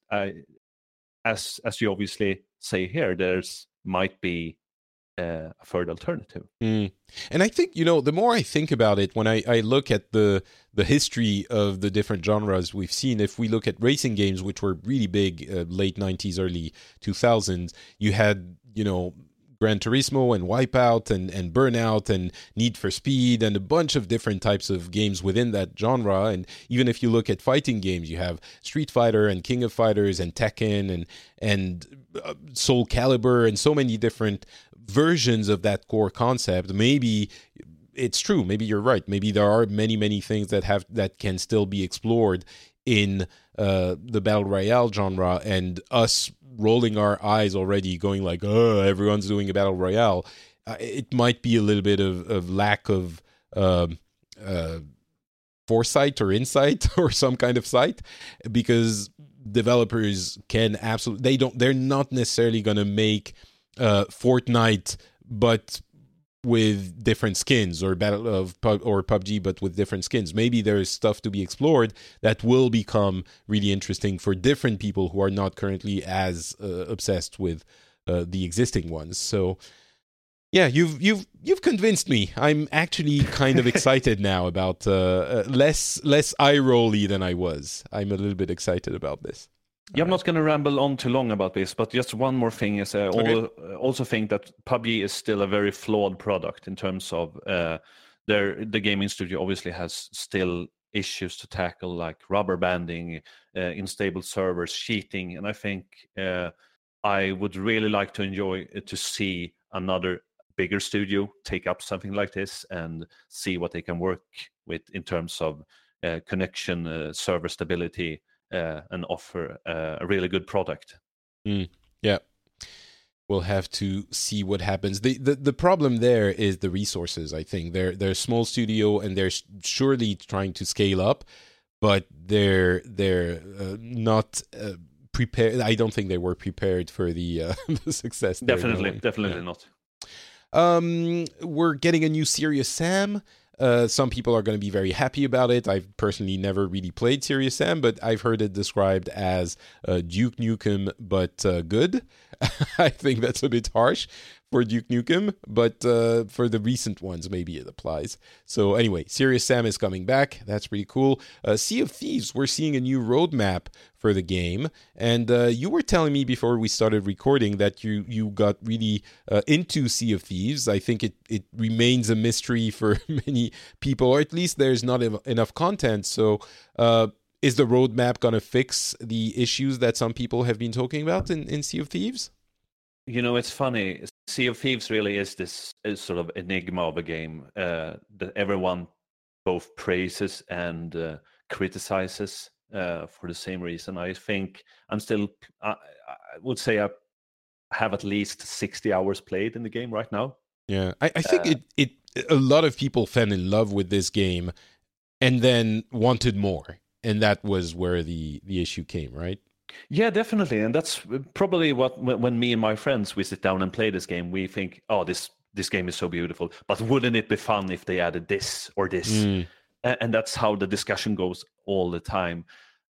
as you obviously say here, there's might be a third alternative. And I think, the more I think about it, when I look at the history of the different genres we've seen, if we look at racing games, which were really big late 90s, early 2000s, you had, Gran Turismo and Wipeout and Burnout and Need for Speed and a bunch of different types of games within that genre. And even if you look at fighting games, you have Street Fighter and King of Fighters and Tekken and Soul Calibur and so many different versions of that core concept. Maybe it's true. Maybe you're right. Maybe there are many things that can still be explored in the Battle Royale genre, and us rolling our eyes already going like, oh, everyone's doing a Battle Royale. It might be a little bit of lack of foresight or insight or some kind of sight, because developers can absolutely, they're not necessarily going to make Fortnite but with different skins, or or PUBG but with different skins. Maybe there's stuff to be explored that will become really interesting for different people who are not currently as obsessed with the existing ones. So yeah, you've convinced me. I'm actually kind of excited now about less eye-rolly than I was. I'm a little bit excited about this. Yeah, I'm not going to ramble on too long about this, but just one more thing is I also think that PUBG is still a very flawed product in terms of the gaming studio obviously has still issues to tackle, like rubber banding, unstable servers, cheating, and I think I would really like to see another bigger studio take up something like this and see what they can work with in terms of connection, server stability, and offer a really good product. Yeah. We'll have to see what happens. The problem there is the resources, I think. They're a small studio, and they're surely trying to scale up, but they're not prepared. I don't think they were prepared for the success. Definitely not. We're getting a new Serious Sam. Some people are going to be very happy about it. I've personally never really played Serious Sam, but I've heard it described as Duke Nukem, but good. I think that's a bit harsh for Duke Nukem, but for the recent ones, maybe it applies. So anyway, Serious Sam is coming back. That's pretty cool. Sea of Thieves, we're seeing a new roadmap for the game. And you were telling me before we started recording that you got really into Sea of Thieves. I think it remains a mystery for many people, or at least there's not enough content. So is the roadmap going to fix the issues that some people have been talking about in Sea of Thieves? You know, it's funny. Sea of Thieves really is this sort of enigma of a game that everyone both praises and criticizes for the same reason. I think I would say I have at least 60 hours played in the game right now. Yeah, I think a lot of people fell in love with this game and then wanted more. And that was where the issue came, right? Yeah, definitely. And that's probably when me and my friends, we sit down and play this game, we think, oh, this game is so beautiful, but wouldn't it be fun if they added this or this? And that's how the discussion goes all the time.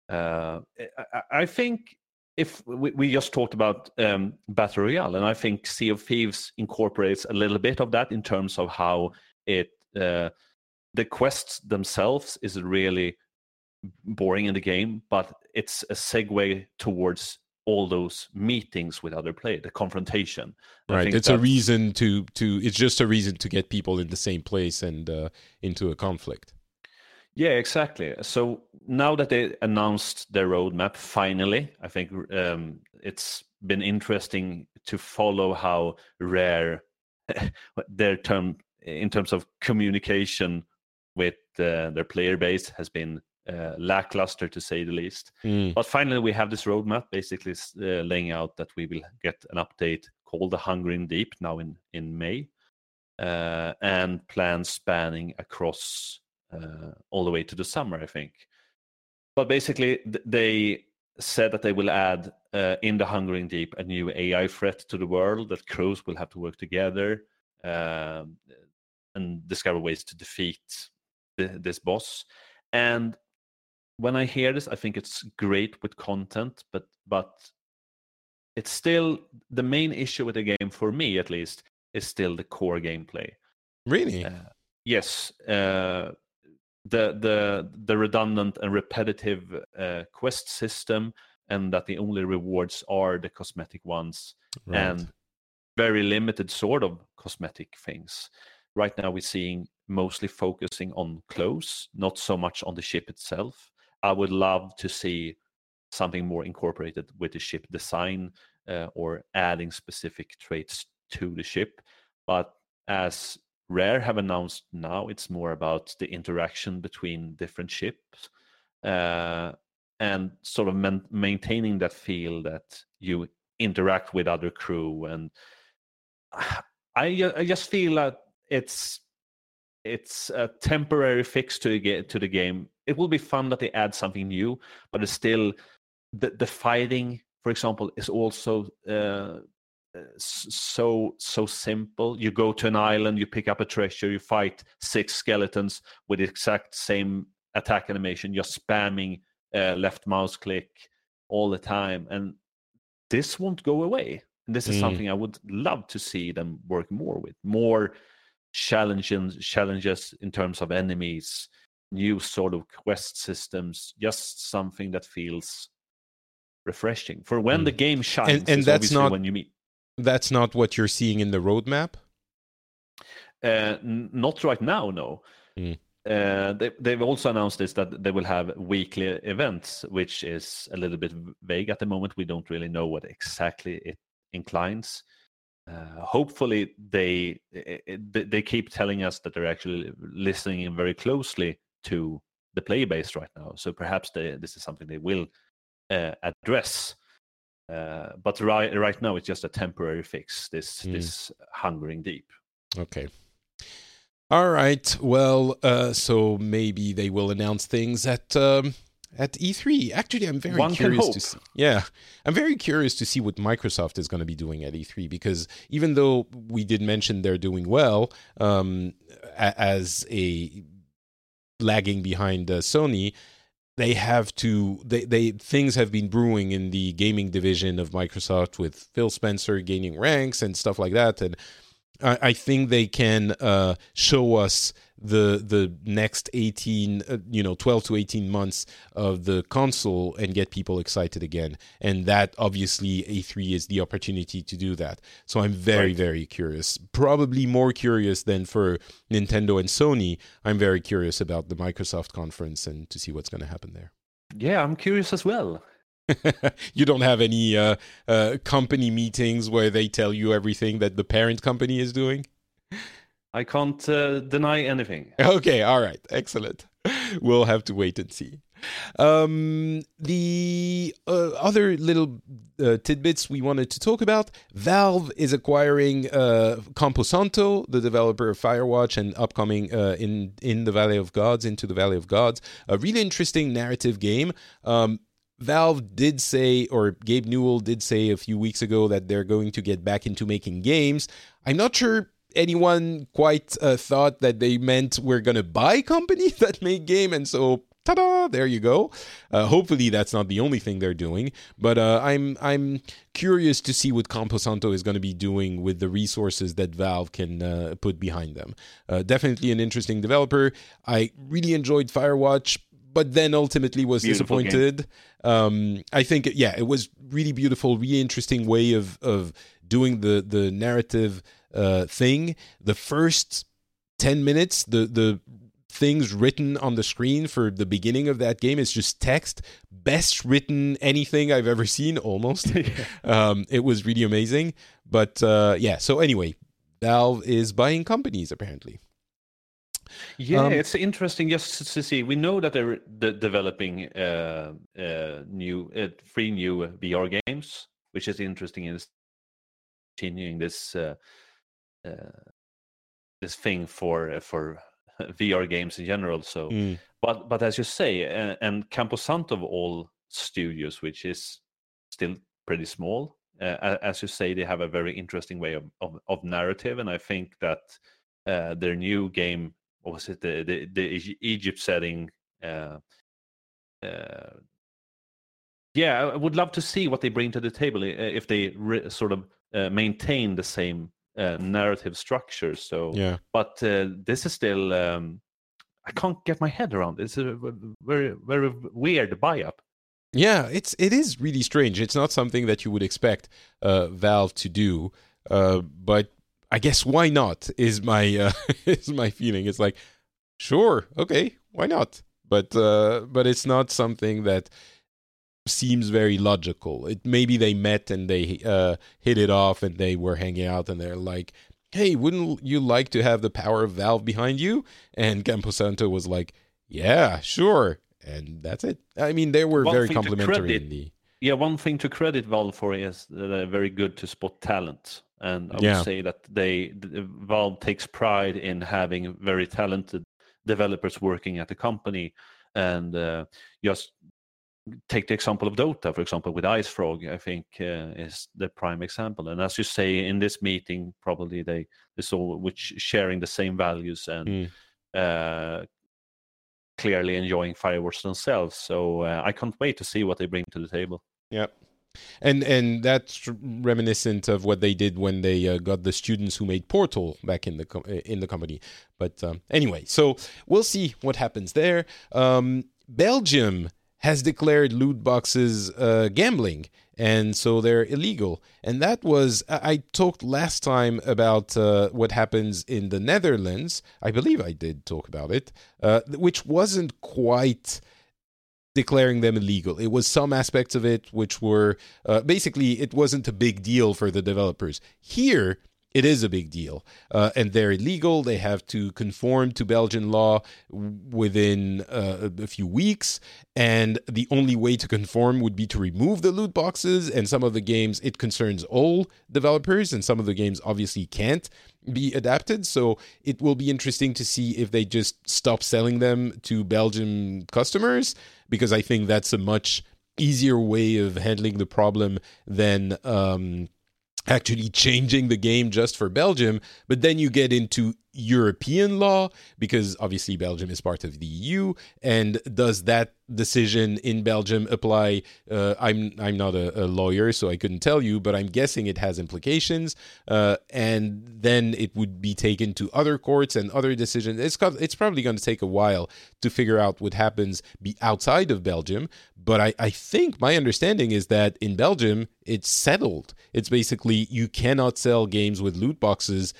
I think if we just talked about Battle Royale, and I think Sea of Thieves incorporates a little bit of that in terms of how the quests themselves is really boring in the game, but it's a segue towards all those meetings with other players, the confrontation. Right, it's a reason to it's just a reason to get people in the same place and into a conflict. Yeah, exactly. So now that they announced their roadmap, finally, I think it's been interesting to follow how Rare in terms of communication with their player base has been lackluster, to say the least. But finally, we have this roadmap basically laying out that we will get an update called The Hungering Deep now in May, and plans spanning across all the way to the summer, I think. But basically, they said that they will add in The Hungering Deep a new AI threat to the world, that crews will have to work together and discover ways to defeat this boss. And when I hear this, I think it's great with content, but it's still the main issue with the game, for me at least, is still the core gameplay. Really? Yes. The redundant and repetitive quest system, and that the only rewards are the cosmetic ones, right, and very limited sort of cosmetic things. Right now we're seeing mostly focusing on clothes, not so much on the ship itself. I would love to see something more incorporated with the ship design, or adding specific traits to the ship. But as Rare have announced now, it's more about the interaction between different ships, and sort of maintaining that feel that you interact with other crew. And I just feel that it's a temporary fix to the game. It will be fun that they add something new, but it's still the fighting, for example, is also so simple. You go to an island, you pick up a treasure, you fight 6 skeletons with the exact same attack animation, just spamming left mouse click all the time, and this won't go away. And this is something I would love to see them work more with. More challenges in terms of enemies, new sort of quest systems, just something that feels refreshing for when the game shines. And that's not when you meet. That's not what you're seeing in the roadmap? Not right now, no. They've also announced this, that they will have weekly events, which is a little bit vague at the moment. We don't really know what exactly it inclines. hopefully they keep telling us that they're actually listening very closely to the player base right now. So perhaps this is something they will address. But right now it's just a temporary fix. This hungering deep. Okay. All right. Well, so maybe they will announce things at E3. Actually, I'm very curious to see. Yeah, I'm very curious to see what Microsoft is going to be doing at E3, because even though we did mention they're doing well as a lagging behind Sony, they have to. They things have been brewing in the gaming division of Microsoft with Phil Spencer gaining ranks and stuff like that, and I think they can show us the next 12 to 18 months of the console and get people excited again. And that, obviously, E3 is the opportunity to do that. So I'm very, very curious. Probably more curious than for Nintendo and Sony. I'm very curious about the Microsoft conference and to see what's going to happen there. Yeah, I'm curious as well. You don't have any company meetings where they tell you everything that the parent company is doing? I can't deny anything. Okay, all right, excellent. We'll have to wait and see. The other little tidbits we wanted to talk about: Valve is acquiring Camposanto, the developer of Firewatch and upcoming in the Valley of Gods, Into the Valley of Gods, a really interesting narrative game. Valve did say, or Gabe Newell did say a few weeks ago, that they're going to get back into making games. I'm not sure anyone quite thought that they meant we're going to buy companies that make game, and so ta-da, there you go. Hopefully that's not the only thing they're doing, but I'm curious to see what Camposanto is going to be doing with the resources that Valve can put behind them. Definitely an interesting developer. I really enjoyed Firewatch, but then ultimately was disappointed. I think, it was really beautiful, really interesting way of doing the narrative thing. The first 10 minutes, the things written on the screen for the beginning of that game is just text. Best written anything I've ever seen, almost. It was really amazing. But so anyway, Valve is buying companies, apparently. Yeah, it's interesting just to see. We know that they're developing 3 new VR games, which is interesting in continuing this this thing for VR games in general. So, but as you say, and Camposanto of all studios, which is still pretty small, as you say, they have a very interesting way of narrative, and I think that their new game. What was it? The Egypt setting? I would love to see what they bring to the table if they sort of maintain the same narrative structure. So, but this is still I can't get my head around. It's a very, very weird buy-up. Yeah, it is really strange. It's not something that you would expect Valve to do, but I guess why not is my feeling. It's like, sure, okay, why not? But it's not something that seems very logical. Maybe they met and they hit it off and they were hanging out and they're like, hey, wouldn't you like to have the power of Valve behind you? And Camposanto was like, yeah, sure, and that's it. I mean, they were very complimentary in the. Yeah, one thing to credit Valve for is that they're very good to spot talent. And I would say that Valve takes pride in having very talented developers working at the company. And just take the example of Dota, for example, with IceFrog, I think is the prime example. And as you say, in this meeting, probably they saw which sharing the same values and clearly enjoying Firewatch themselves. So I can't wait to see what they bring to the table. Yeah. And that's reminiscent of what they did when they got the students who made Portal back in the company. But anyway, so we'll see what happens there. Belgium has declared loot boxes gambling, and so they're illegal. And that was, I talked last time about what happens in the Netherlands. I believe I did talk about it, which wasn't quite declaring them illegal. It was some aspects of it which were basically it wasn't a big deal for the developers. Here, it is a big deal, and they're illegal. They have to conform to Belgian law within a few weeks, and the only way to conform would be to remove the loot boxes. And some of the games, it concerns all developers, and some of the games obviously can't be adapted. So it will be interesting to see if they just stop selling them to Belgian customers, because I think that's a much easier way of handling the problem than actually changing the game just for Belgium. But then you get into European law, because obviously Belgium is part of the EU, and does that decision in Belgium apply? I'm not a lawyer, so I couldn't tell you, but I'm guessing it has implications, and then it would be taken to other courts and other decisions. It's probably going to take a while to figure out what happens outside of Belgium, but I think my understanding is that in Belgium it's settled. It's basically you cannot sell games with loot boxes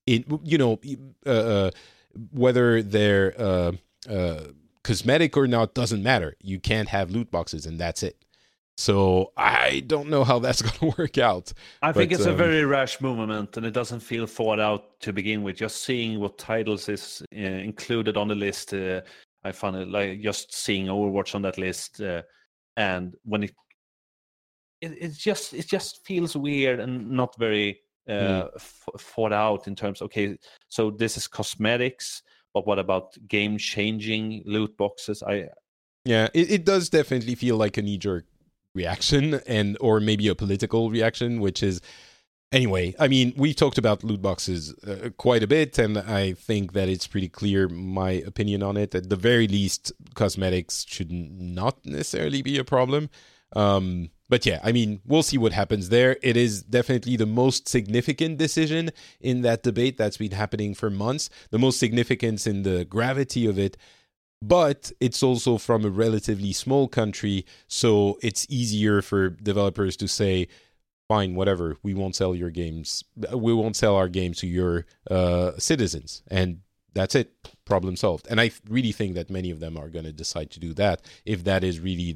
whether they're cosmetic or not doesn't matter. You can't have loot boxes, and that's it. So I don't know how that's going to work out. I think it's a very rash movement, and it doesn't feel thought out to begin with. Just seeing what titles is included on the list, I found it like just seeing Overwatch on that list, and when it just feels weird and not very thought out in terms, okay, so this is cosmetics, but what about game-changing loot boxes? It does definitely feel like a knee-jerk reaction, or maybe a political reaction, which is, anyway, I mean, we've talked about loot boxes quite a bit, and I think that it's pretty clear my opinion on it. At the very least, cosmetics should not necessarily be a problem. But yeah, I mean, we'll see what happens there. It is definitely the most significant decision in that debate that's been happening for months, the most significance in the gravity of it. But it's also from a relatively small country, so it's easier for developers to say, fine, whatever, we won't sell your games. We won't sell our games to your citizens. And that's it. Problem solved. And I really think that many of them are going to decide to do that if that is really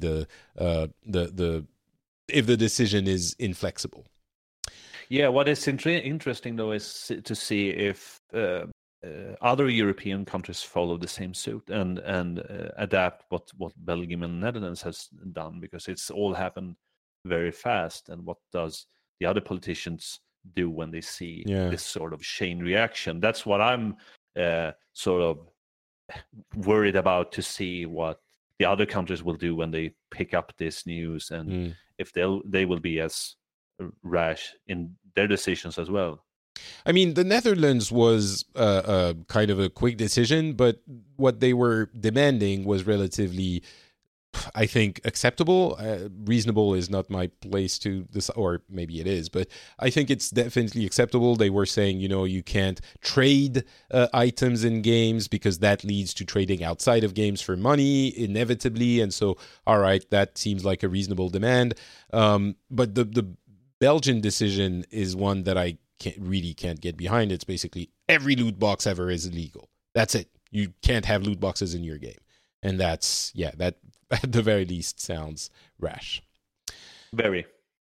if the decision is inflexible. Yeah, what is interesting though is to see if other European countries follow the same suit and adapt what Belgium and Netherlands has done, because it's all happened very fast. And what does the other politicians do when they see this sort of chain reaction? That's what I'm sort of worried about, to see what the other countries will do when they pick up this news, and if they will be as rash in their decisions as well. I mean, the Netherlands was kind of a quick decision, but what they were demanding was relatively, I think, acceptable. Reasonable is not my place to decide, or maybe it is, but I think it's definitely acceptable. They were saying, you can't trade items in games because that leads to trading outside of games for money, inevitably. And so, all right, that seems like a reasonable demand. But the Belgian decision is one that I can't get behind. It's basically every loot box ever is illegal. That's it. You can't have loot boxes in your game. And that at the very least sounds rash. Very.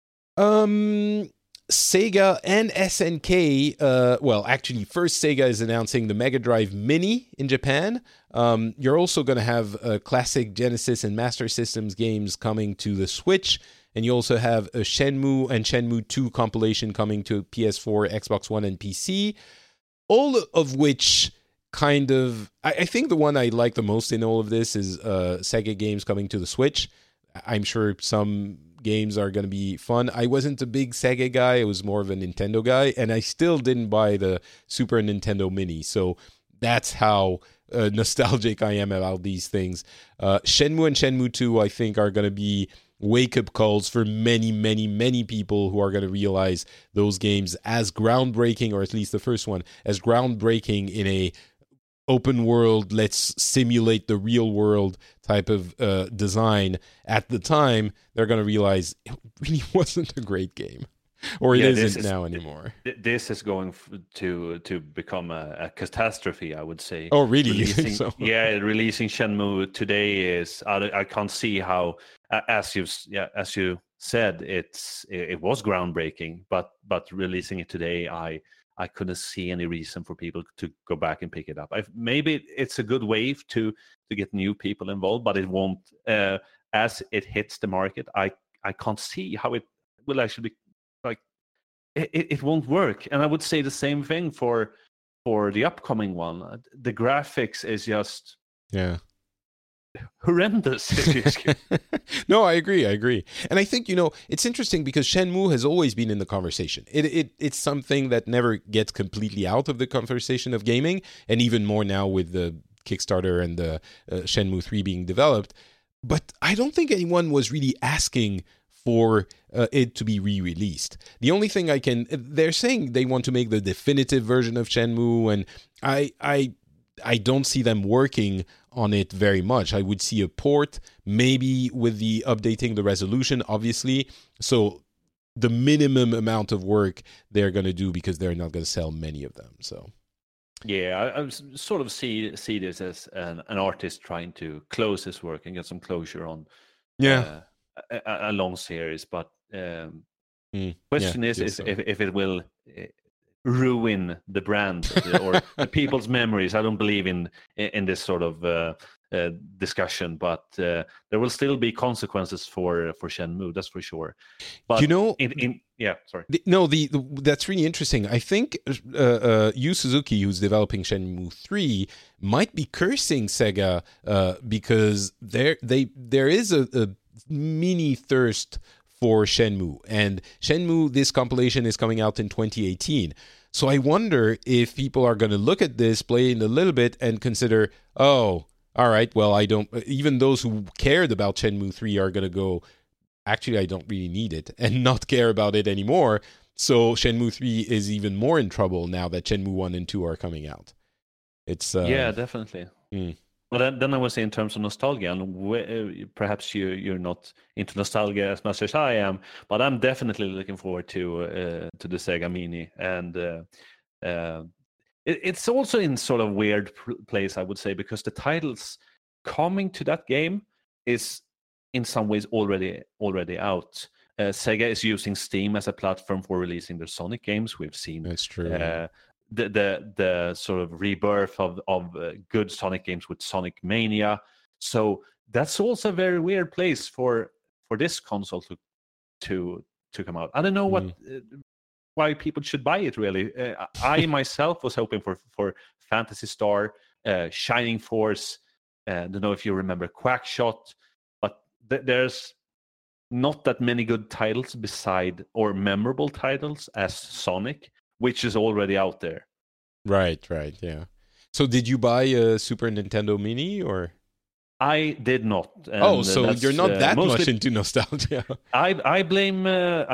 Sega and SNK, actually first Sega is announcing the Mega Drive Mini in Japan. You're also going to have classic Genesis and Master Systems games coming to the Switch. And you also have a Shenmue and Shenmue 2 compilation coming to PS4, Xbox One, and PC. All of which kind of, I think the one I like the most in all of this is Sega games coming to the Switch. I'm sure some games are going to be fun. I wasn't a big Sega guy. I was more of a Nintendo guy. And I still didn't buy the Super Nintendo Mini. So that's how nostalgic I am about these things. Shenmue and Shenmue 2, I think, are going to be wake-up calls for many, many, many people who are going to realize those games as groundbreaking, or at least the first one, as groundbreaking in a open world, let's simulate the real world type of design. At the time, they're going to realize it really wasn't a great game. or it Yeah, isn't now anymore. This is going to become a catastrophe, I would say. Oh, really? You think Releasing, so? releasing Shenmue today is I can't see how, as you said, it was groundbreaking, but releasing it today, I couldn't see any reason for people to go back and pick it up. Maybe it's a good wave to get new people involved, but it won't. As it hits the market, I can't see how it will actually be. Like, it won't work. And I would say the same thing for the upcoming one. The graphics is just horrendous. No, I agree. And I think, it's interesting because Shenmue has always been in the conversation. It's something that never gets completely out of the conversation of gaming, and even more now with the Kickstarter and the Shenmue 3 being developed. But I don't think anyone was really asking for it to be re-released. The only thing they're saying they want to make the definitive version of Shenmue, and I don't see them working on it very much. I would see a port, maybe with the updating the resolution, obviously. So the minimum amount of work they're going to do, because they're not going to sell many of them. So yeah, I sort of see this as an artist trying to close his work and get some closure on a long series. But question is if it will ruin the brand or the people's memories. I don't believe in this sort of discussion, but there will still be consequences for Shenmue, that's for sure. But that's really interesting. I think Yu Suzuki, who's developing Shenmue 3, might be cursing Sega because there is a mini thirst for Shenmue. And Shenmue, this compilation is coming out in 2018. So I wonder if people are going to look at this, play it a little bit, and consider, oh, all right, well, I don't... Even those who cared about Shenmue 3 are going to go, actually, I don't really need it, and not care about it anymore. So Shenmue 3 is even more in trouble now that Shenmue 1 and 2 are coming out. It's... yeah, definitely. Well, then I would say in terms of nostalgia, and perhaps you're not into nostalgia as much as I am, but I'm definitely looking forward to the Sega Mini, and it's also in sort of weird place, I would say, because the titles coming to that game is in some ways already out. Sega is using Steam as a platform for releasing their Sonic games. We've seen that's true. The sort of rebirth of good Sonic games with Sonic Mania. So that's also a very weird place for this console to come out. I don't know why people should buy it, really. I myself was hoping for Phantasy Star, Shining Force. I don't know if you remember Quackshot, but there's not that many good titles or memorable titles as Sonic, which is already out there. Right, yeah. So did you buy a Super Nintendo Mini, or? I did not. So you're not that much into nostalgia. I blame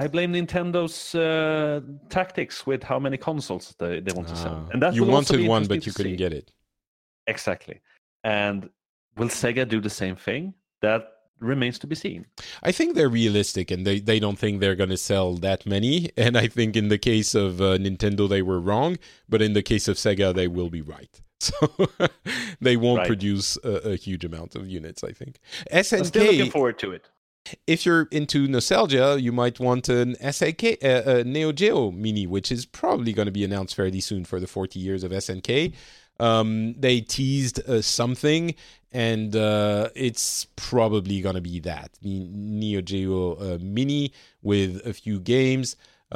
Nintendo's tactics with how many consoles they want to sell. And that you wanted one, but you couldn't get it. Exactly. And will Sega do the same thing? That remains to be seen. I think they're realistic, and they don't think they're going to sell that many. And I think in the case of Nintendo, they were wrong. But in the case of Sega, they will be right. So they won't produce a huge amount of units, I think. SNK, I'm still looking forward to it. If you're into nostalgia, you might want an SNK, Neo Geo Mini, which is probably going to be announced fairly soon for the 40 years of SNK. They teased something, and it's probably going to be that. Neo Geo Mini with a few games.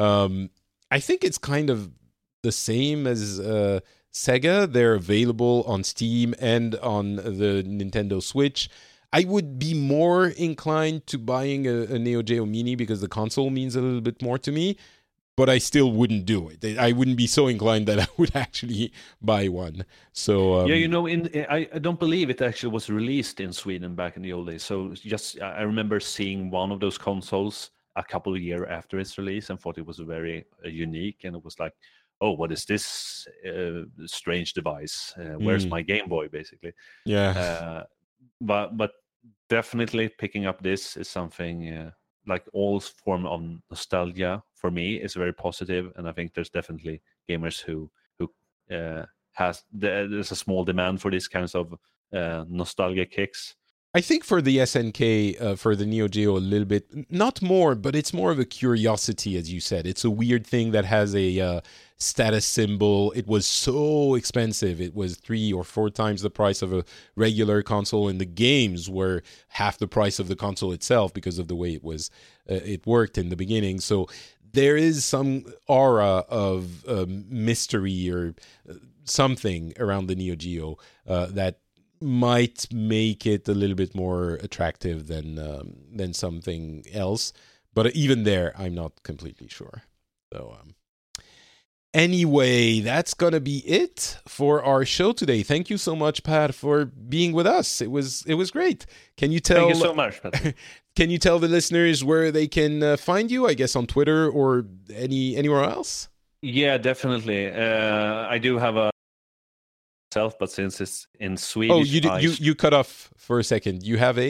I think it's kind of the same as Sega. They're available on Steam and on the Nintendo Switch. I would be more inclined to buying a Neo Geo Mini because the console means a little bit more to me, but I still wouldn't do it. I wouldn't be so inclined that I would actually buy one. So I don't believe it actually was released in Sweden back in the old days. So I remember seeing one of those consoles a couple of years after its release and thought it was very unique, and it was like, oh, what is this strange device? Where's my Game Boy, basically? Yeah. But definitely picking up this is something like all form of nostalgia for me is very positive, and I think there's definitely gamers who there's a small demand for these kinds of nostalgia kicks. I think for the SNK, for the Neo Geo, a little bit, not more, but it's more of a curiosity, as you said. It's a weird thing that has a status symbol. It was so expensive. It was 3 or 4 times the price of a regular console, and the games were half the price of the console itself because of the way it worked in the beginning. So there is some aura of mystery or something around the Neo Geo that might make it a little bit more attractive than something else, but even there, I'm not completely sure. So, anyway, that's gonna be it for our show today. Thank you so much, Pat, for being with us. It was great. Can you tell? Thank you so much, Pat. Can you tell the listeners where they can find you? I guess on Twitter or anywhere else. Yeah, definitely. I do have a self, but since it's in Swedish, you cut off for a second. You have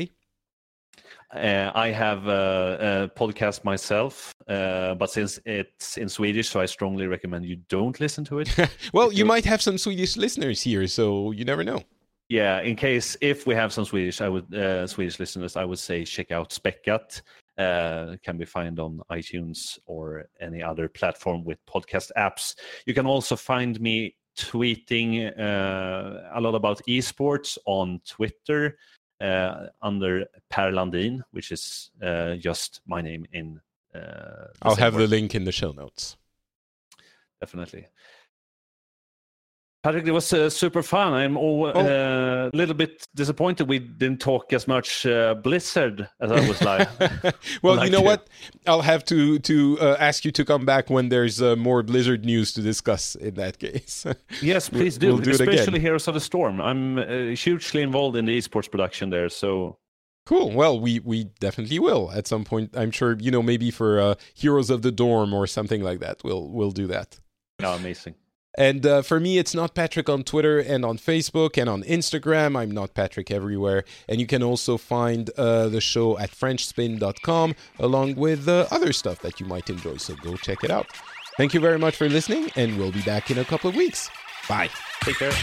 I have a podcast myself, but since it's in Swedish, so I strongly recommend you don't listen to it. Well, you might have some Swedish listeners here, so you never know. Yeah, in case if we have some Swedish listeners, I would say check out Späckat. Can be found on iTunes or any other platform with podcast apps. You can also find me tweeting a lot about esports on Twitter under Per Landin, which is just my name in I'll have the link in the show notes. Definitely. Patrick, it was super fun. I'm a little bit disappointed we didn't talk as much Blizzard as I was like. Well, you know what? I'll have to ask you to come back when there's more Blizzard news to discuss in that case. Yes, please do. We'll do especially Heroes of the Storm. I'm hugely involved in the esports production there, so... Cool. Well, we definitely will at some point. I'm sure, maybe for Heroes of the Dorm or something like that. We'll do that. Oh, amazing. And for me, it's Not Patrick on Twitter and on Facebook and on Instagram. I'm Not Patrick everywhere. And you can also find the show at FrenchSpin.com along with other stuff that you might enjoy. So go check it out. Thank you very much for listening, and we'll be back in a couple of weeks. Bye. Take care.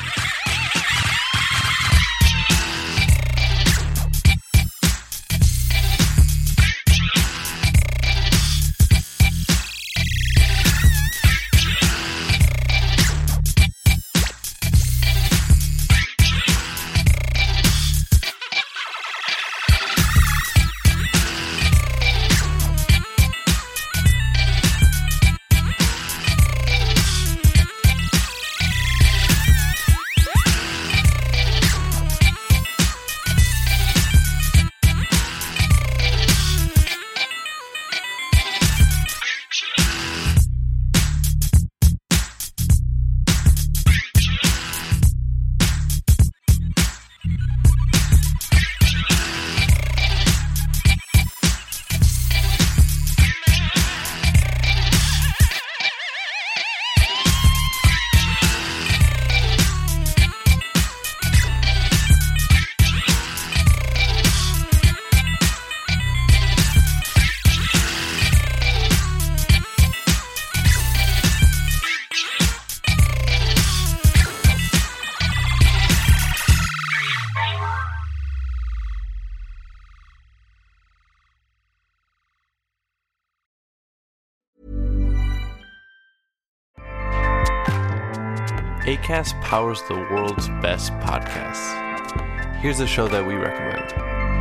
Acast powers the world's best podcasts. Here's a show that we recommend.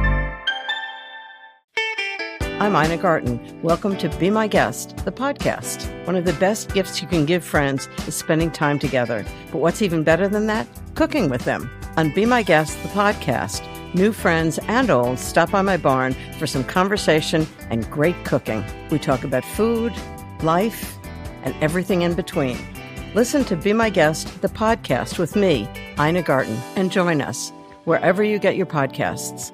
I'm Ina Garten. Welcome to Be My Guest, the podcast. One of the best gifts you can give friends is spending time together. But what's even better than that? Cooking with them. On Be My Guest, the podcast, new friends and old stop by my barn for some conversation and great cooking. We talk about food, life, and everything in between. Listen to Be My Guest, the podcast with me, Ina Garten, and join us wherever you get your podcasts.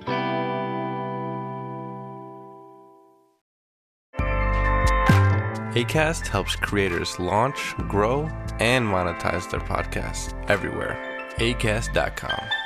Acast helps creators launch, grow, and monetize their podcasts everywhere. Acast.com.